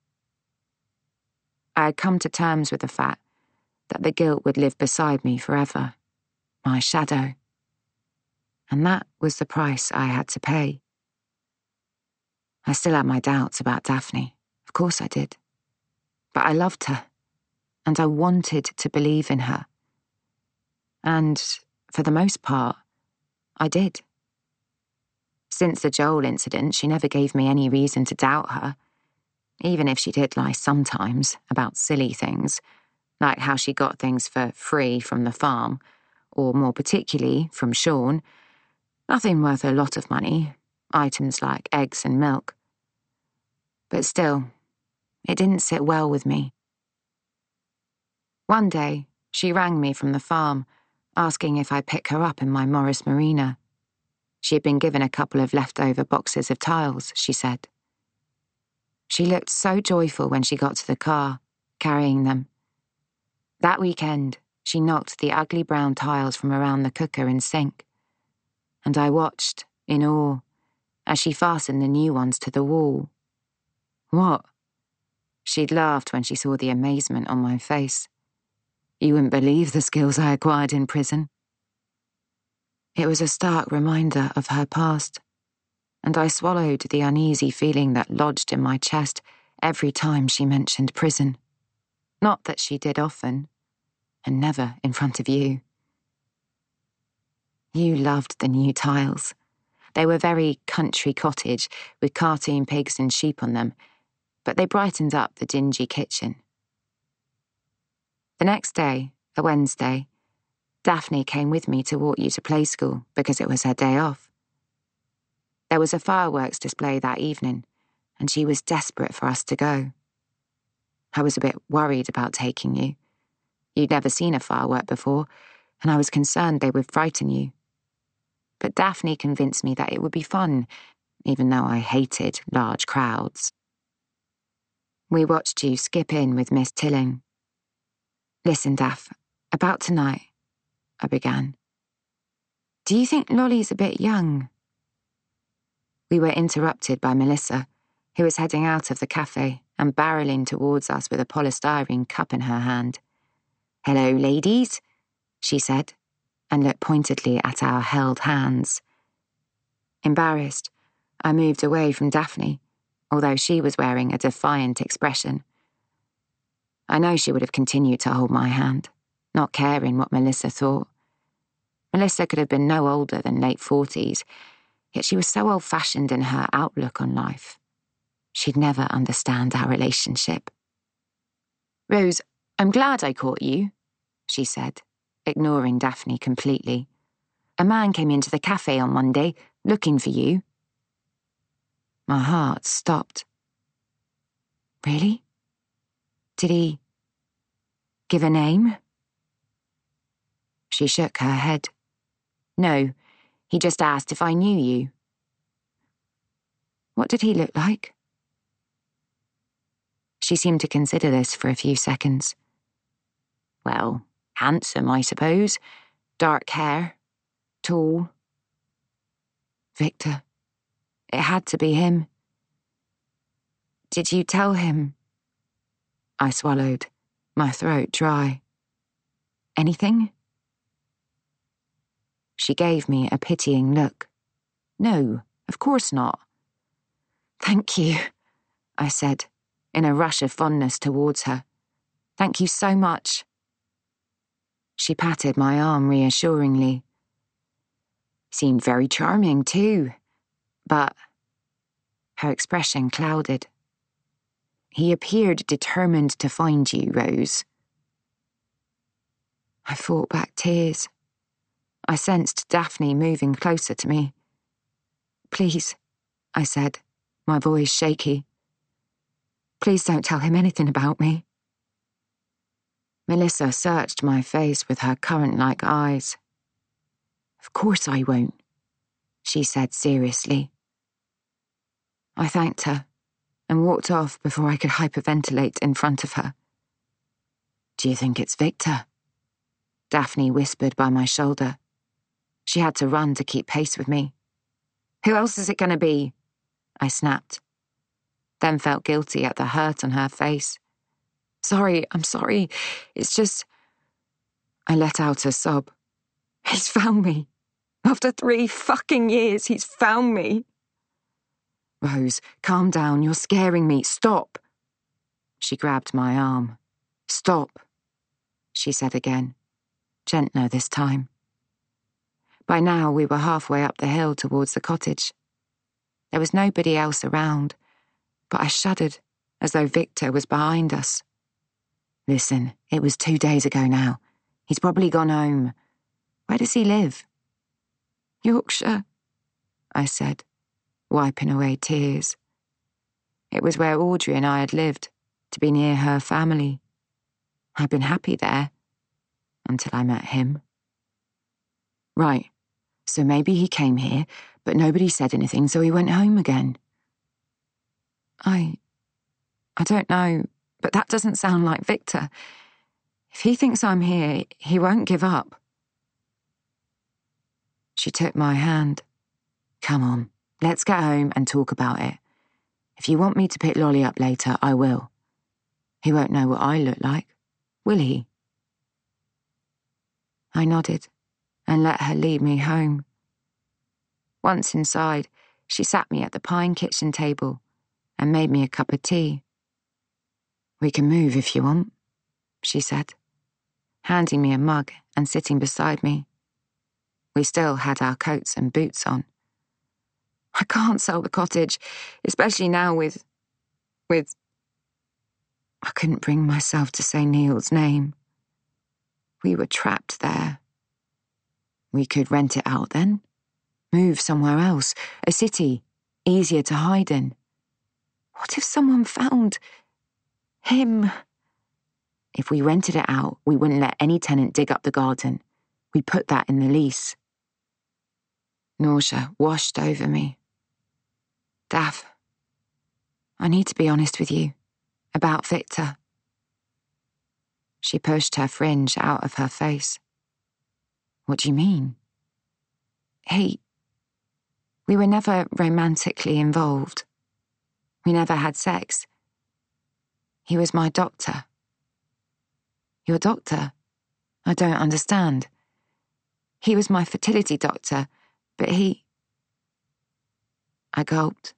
I had come to terms with the fact that the guilt would live beside me forever, my shadow. And that was the price I had to pay. I still had my doubts about Daphne, of course I did. But I loved her, and I wanted to believe in her. And, for the most part, I did. Since the Joel incident, she never gave me any reason to doubt her, even if she did lie sometimes about silly things, like how she got things for free from the farm, or more particularly from Sean, nothing worth a lot of money, items like eggs and milk. But still, it didn't sit well with me. One day, she rang me from the farm, asking if I'd pick her up in my Morris Marina. She had been given a couple of leftover boxes of tiles, she said. She looked so joyful when she got to the car, carrying them. That weekend, she knocked the ugly brown tiles from around the cooker and sink, and I watched, in awe, as she fastened the new ones to the wall. What? She'd laughed when she saw the amazement on my face. You wouldn't believe the skills I acquired in prison. It was a stark reminder of her past, and I swallowed the uneasy feeling that lodged in my chest every time she mentioned prison. Not that she did often, and never in front of you. You loved the new tiles. They were very country cottage, with cartoon pigs and sheep on them, but they brightened up the dingy kitchen. The next day, a Wednesday, Daphne came with me to walk you to play school because it was her day off. There was a fireworks display that evening, and she was desperate for us to go. I was a bit worried about taking you. You'd never seen a firework before, and I was concerned they would frighten you. But Daphne convinced me that it would be fun, even though I hated large crowds. We watched you skip in with Miss Tilling. Listen, Daph, about tonight, I began. Do you think Lolly's a bit young? We were interrupted by Melissa, who was heading out of the cafe and barreling towards us with a polystyrene cup in her hand. "Hello, ladies," she said, and looked pointedly at our held hands. Embarrassed, I moved away from Daphne, although she was wearing a defiant expression. I know she would have continued to hold my hand, not caring what Melissa thought. Melissa could have been no older than late 40s, yet she was so old-fashioned in her outlook on life. She'd never understand our relationship. "Rose, I'm glad I caught you," she said, ignoring Daphne completely. "A man came into the cafe on Monday, looking for you." My heart stopped. Really? Did he give a name? She shook her head. "No, he just asked if I knew you." "What did he look like?" She seemed to consider this for a few seconds. "Well, handsome, I suppose. Dark hair. Tall." Victor. It had to be him. "Did you tell him?" I swallowed, my throat dry. "Anything?" She gave me a pitying look. "No, of course not." "Thank you," I said, in a rush of fondness towards her. "Thank you so much." She patted my arm reassuringly. "Seemed very charming, too. But..." Her expression clouded. "He appeared determined to find you, Rose." I fought back tears. I sensed Daphne moving closer to me. "Please," I said, my voice shaky. "Please don't tell him anything about me." Melissa searched my face with her currant-like eyes. "Of course I won't," she said seriously. I thanked her and walked off before I could hyperventilate in front of her. "Do you think it's Victor?" Daphne whispered by my shoulder. She had to run to keep pace with me. "Who else is it going to be?" I snapped, then felt guilty at the hurt on her face. I'm sorry. It's just..." I let out a sob. "He's found me. After 3 fucking years, he's found me." "Rose, calm down. You're scaring me. Stop." She grabbed my arm. "Stop," she said again, gentler this time. By now, we were halfway up the hill towards the cottage. There was nobody else around, but I shuddered as though Victor was behind us. "Listen, it was 2 days ago now. He's probably gone home. Where does he live?" "Yorkshire," I said, wiping away tears. It was where Audrey and I had lived, to be near her family. I'd been happy there, until I met him. "Right, so maybe he came here, but nobody said anything, so he went home again." I don't know, but that doesn't sound like Victor. If he thinks I'm here, he won't give up." She took my hand. "Come on, let's get home and talk about it. If you want me to pick Lolly up later, I will. He won't know what I look like, will he?" I nodded and let her lead me home. Once inside, she sat me at the pine kitchen table and made me a cup of tea. "We can move if you want," she said, handing me a mug and sitting beside me. We still had our coats and boots on. "I can't sell the cottage, especially now with... I couldn't bring myself to say Neil's name. We were trapped there. We could rent it out then. Move somewhere else, a city, easier to hide in. What if someone found... him? If we rented it out, we wouldn't let any tenant dig up the garden. We'd put that in the lease." Nausea washed over me. "Daph, I need to be honest with you. About Victor." She pushed her fringe out of her face. "What do you mean?" We were never romantically involved. We never had sex. He was my doctor. Your doctor? I don't understand. He was my fertility doctor, but he... I gulped.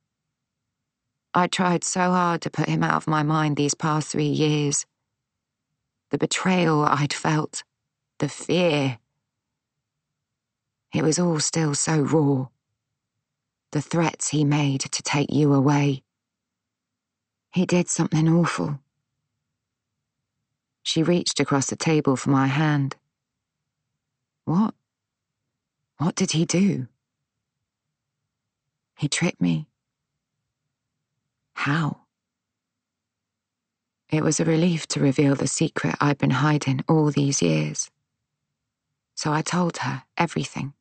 I tried so hard to put him out of my mind these past 3 years. The betrayal I'd felt, the fear. It was all still so raw. The threats he made to take you away. He did something awful. She reached across the table for my hand. What? What did he do? He tricked me. How? It was a relief to reveal the secret I'd been hiding all these years. So I told her everything.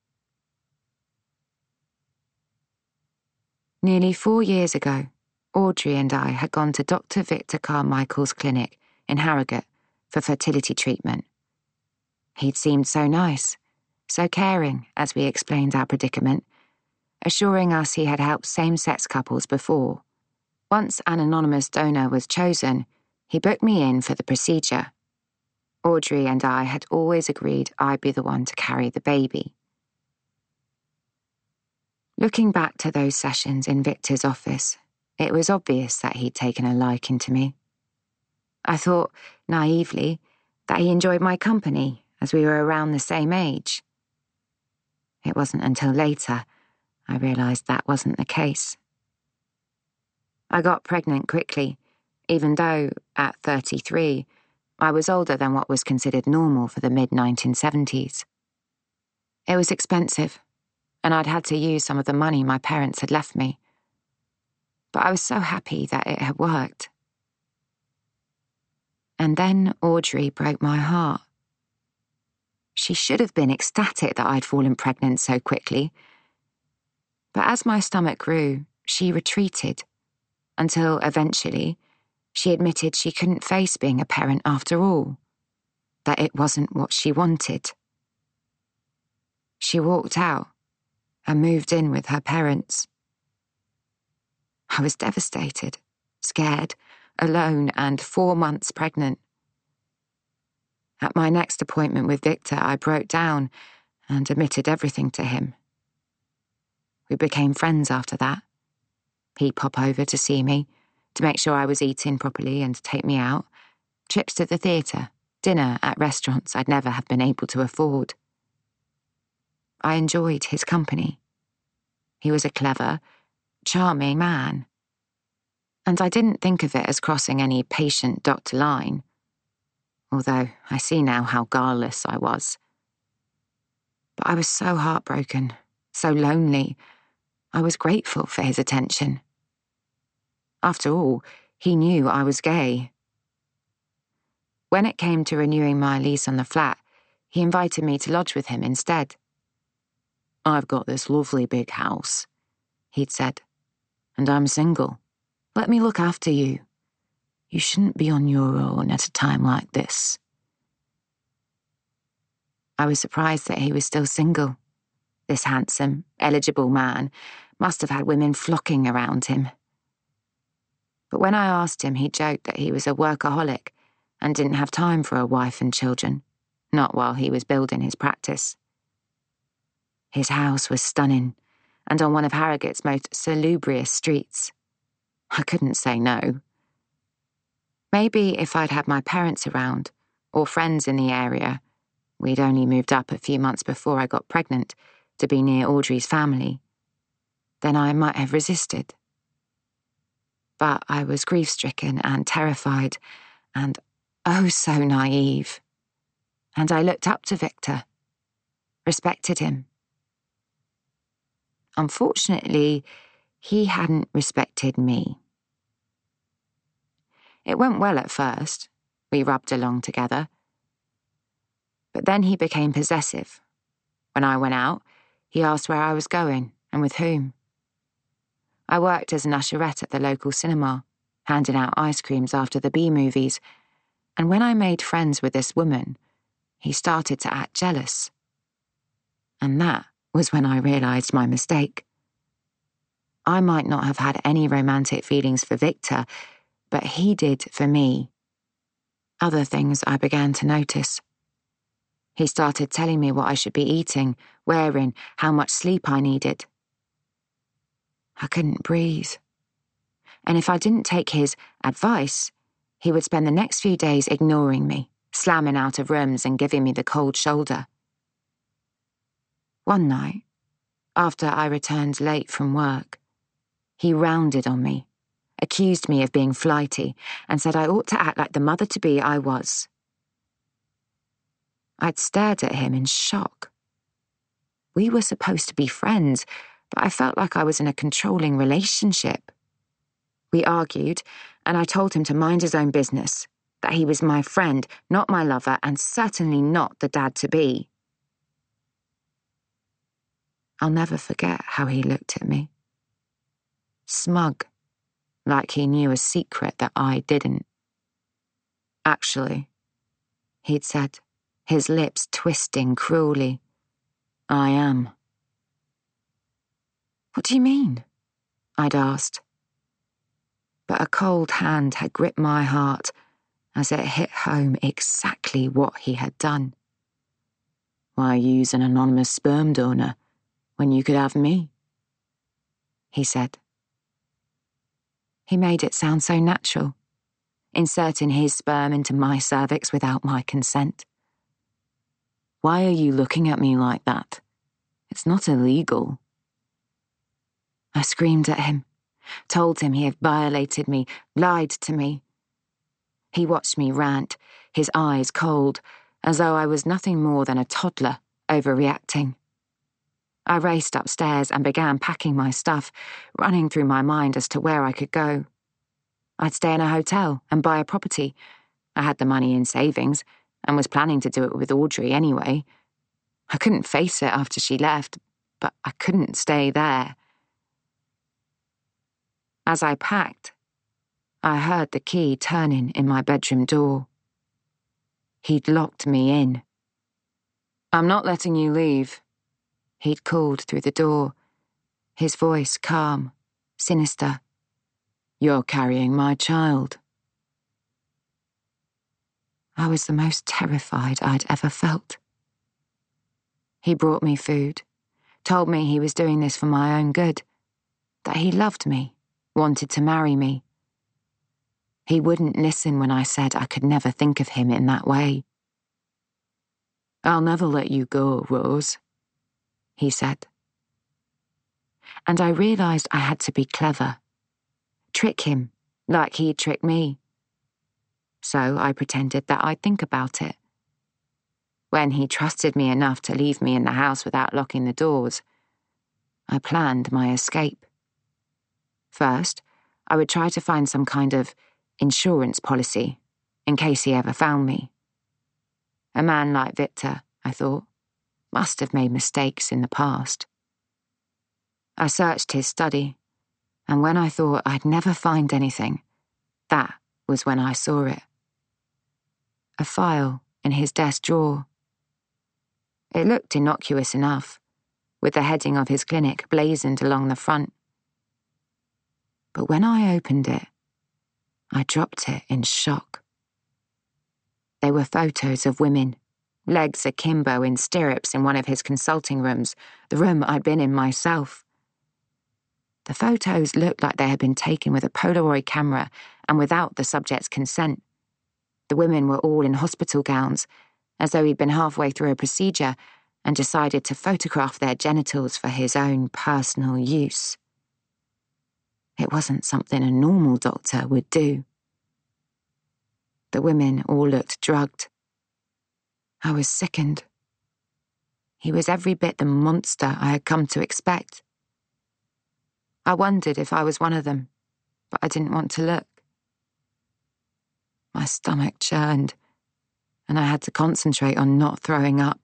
Nearly 4 years ago, Audrey and I had gone to Dr. Victor Carmichael's clinic in Harrogate for fertility treatment. He'd seemed so nice, so caring as we explained our predicament, assuring us he had helped same-sex couples before. Once an anonymous donor was chosen, he booked me in for the procedure. Audrey and I had always agreed I'd be the one to carry the baby. Looking back to those sessions in Victor's office, it was obvious that he'd taken a liking to me. I thought, naively, that he enjoyed my company as we were around the same age. It wasn't until later I realised that wasn't the case. I got pregnant quickly, even though, at 33, I was older than what was considered normal for the mid-1970s. It was expensive, and I'd had to use some of the money my parents had left me. But I was so happy that it had worked. And then Audrey broke my heart. She should have been ecstatic that I'd fallen pregnant so quickly. But as my stomach grew, she retreated, until eventually she admitted she couldn't face being a parent after all, that it wasn't what she wanted. She walked out and moved in with her parents. I was devastated, scared, alone, and 4 months pregnant. At my next appointment with Victor, I broke down and admitted everything to him. We became friends after that. He'd pop over to see me, to make sure I was eating properly and take me out, trips to the theatre, dinner at restaurants I'd never have been able to afford. I enjoyed his company. He was a clever, charming man. And I didn't think of it as crossing any patient-doctor line, although I see now how guileless I was. But I was so heartbroken, so lonely. I was grateful for his attention. After all, he knew I was gay. When it came to renewing my lease on the flat, he invited me to lodge with him instead. "I've got this lovely big house," he'd said, "and I'm single. Let me look after you. You shouldn't be on your own at a time like this." I was surprised that he was still single. This handsome, eligible man must have had women flocking around him. But when I asked him, he joked that he was a workaholic and didn't have time for a wife and children, not while he was building his practice. His house was stunning, and on one of Harrogate's most salubrious streets. I couldn't say no. Maybe if I'd had my parents around, or friends in the area — we'd only moved up a few months before I got pregnant to be near Audrey's family — then I might have resisted. But I was grief-stricken and terrified, and oh so naive. And I looked up to Victor, respected him. Unfortunately, he hadn't respected me. It went well at first. We rubbed along together. But then he became possessive. When I went out, he asked where I was going and with whom. I worked as an usherette at the local cinema, handing out ice creams after the B-movies, and when I made friends with this woman, he started to act jealous. And that was when I realised my mistake. I might not have had any romantic feelings for Victor, but he did for me. Other things I began to notice. He started telling me what I should be eating, wearing, how much sleep I needed. I couldn't breathe. And if I didn't take his advice, he would spend the next few days ignoring me, slamming out of rooms and giving me the cold shoulder. One night, after I returned late from work, he rounded on me, accused me of being flighty, and said I ought to act like the mother-to-be I was. I'd stared at him in shock. We were supposed to be friends, but I felt like I was in a controlling relationship. We argued, and I told him to mind his own business, that he was my friend, not my lover, and certainly not the dad-to-be. I'll never forget how he looked at me. Smug, like he knew a secret that I didn't. Actually, he'd said, his lips twisting cruelly, I am. What do you mean? I'd asked. But a cold hand had gripped my heart as it hit home exactly what he had done. Why use an anonymous sperm donor when you could have me? He said. He made it sound so natural, inserting his sperm into my cervix without my consent. Why are you looking at me like that? It's not illegal. I screamed at him, told him he had violated me, lied to me. He watched me rant, his eyes cold, as though I was nothing more than a toddler overreacting. I raced upstairs and began packing my stuff, running through my mind as to where I could go. I'd stay in a hotel and buy a property. I had the money in savings and was planning to do it with Audrey anyway. I couldn't face it after she left, but I couldn't stay there. As I packed, I heard the key turning in my bedroom door. He'd locked me in. I'm not letting you leave, he'd called through the door, his voice calm, sinister. You're carrying my child. I was the most terrified I'd ever felt. He brought me food, told me he was doing this for my own good, that he loved me, wanted to marry me. He wouldn't listen when I said I could never think of him in that way. I'll never let you go, Rose, he said. And I realised I had to be clever, trick him like he'd tricked me. So I pretended that I'd think about it. When he trusted me enough to leave me in the house without locking the doors, I planned my escape. First, I would try to find some kind of insurance policy in case he ever found me. A man like Victor, I thought, must have made mistakes in the past. I searched his study, and when I thought I'd never find anything, that was when I saw it. A file in his desk drawer. It looked innocuous enough, with the heading of his clinic blazoned along the front. But when I opened it, I dropped it in shock. They were photos of women, legs akimbo in stirrups in one of his consulting rooms, the room I'd been in myself. The photos looked like they had been taken with a Polaroid camera and without the subject's consent. The women were all in hospital gowns, as though he'd been halfway through a procedure and decided to photograph their genitals for his own personal use. It wasn't something a normal doctor would do. The women all looked drugged. I was sickened. He was every bit the monster I had come to expect. I wondered if I was one of them, but I didn't want to look. My stomach churned, and I had to concentrate on not throwing up.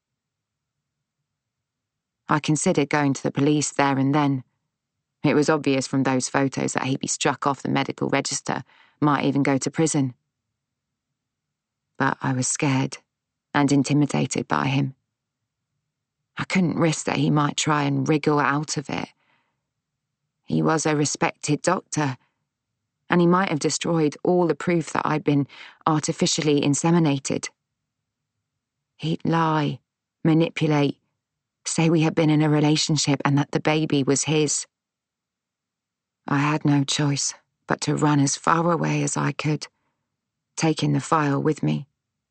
I considered going to the police there and then. It was obvious from those photos that he'd be struck off the medical register, might even go to prison. But I was scared and intimidated by him. I couldn't risk that he might try and wriggle out of it. He was a respected doctor, and he might have destroyed all the proof that I'd been artificially inseminated. He'd lie, manipulate, say we had been in a relationship and that the baby was his. I had no choice but to run as far away as I could, taking the file with me.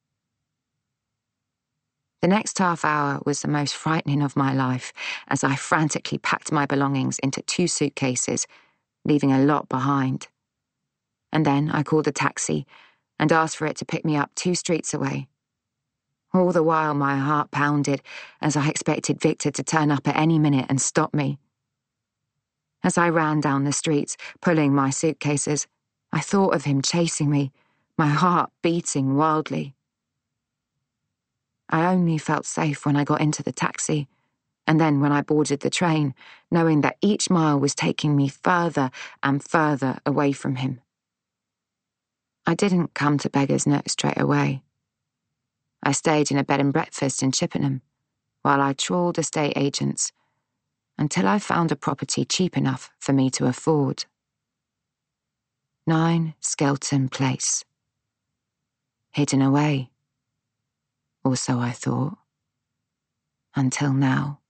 The next half hour was the most frightening of my life as I frantically packed my belongings into 2 suitcases, leaving a lot behind. And then I called a taxi and asked for it to pick me up 2 streets away. All the while my heart pounded as I expected Victor to turn up at any minute and stop me. As I ran down the streets, pulling my suitcases, I thought of him chasing me, my heart beating wildly. I only felt safe when I got into the taxi, and then when I boarded the train, knowing that each mile was taking me further and further away from him. I didn't come to Beggar's Nook straight away. I stayed in a bed and breakfast in Chippenham, while I trawled estate agents, until I found a property cheap enough for me to afford. 9 Skelton Place. Hidden away. Or so I thought. Until now.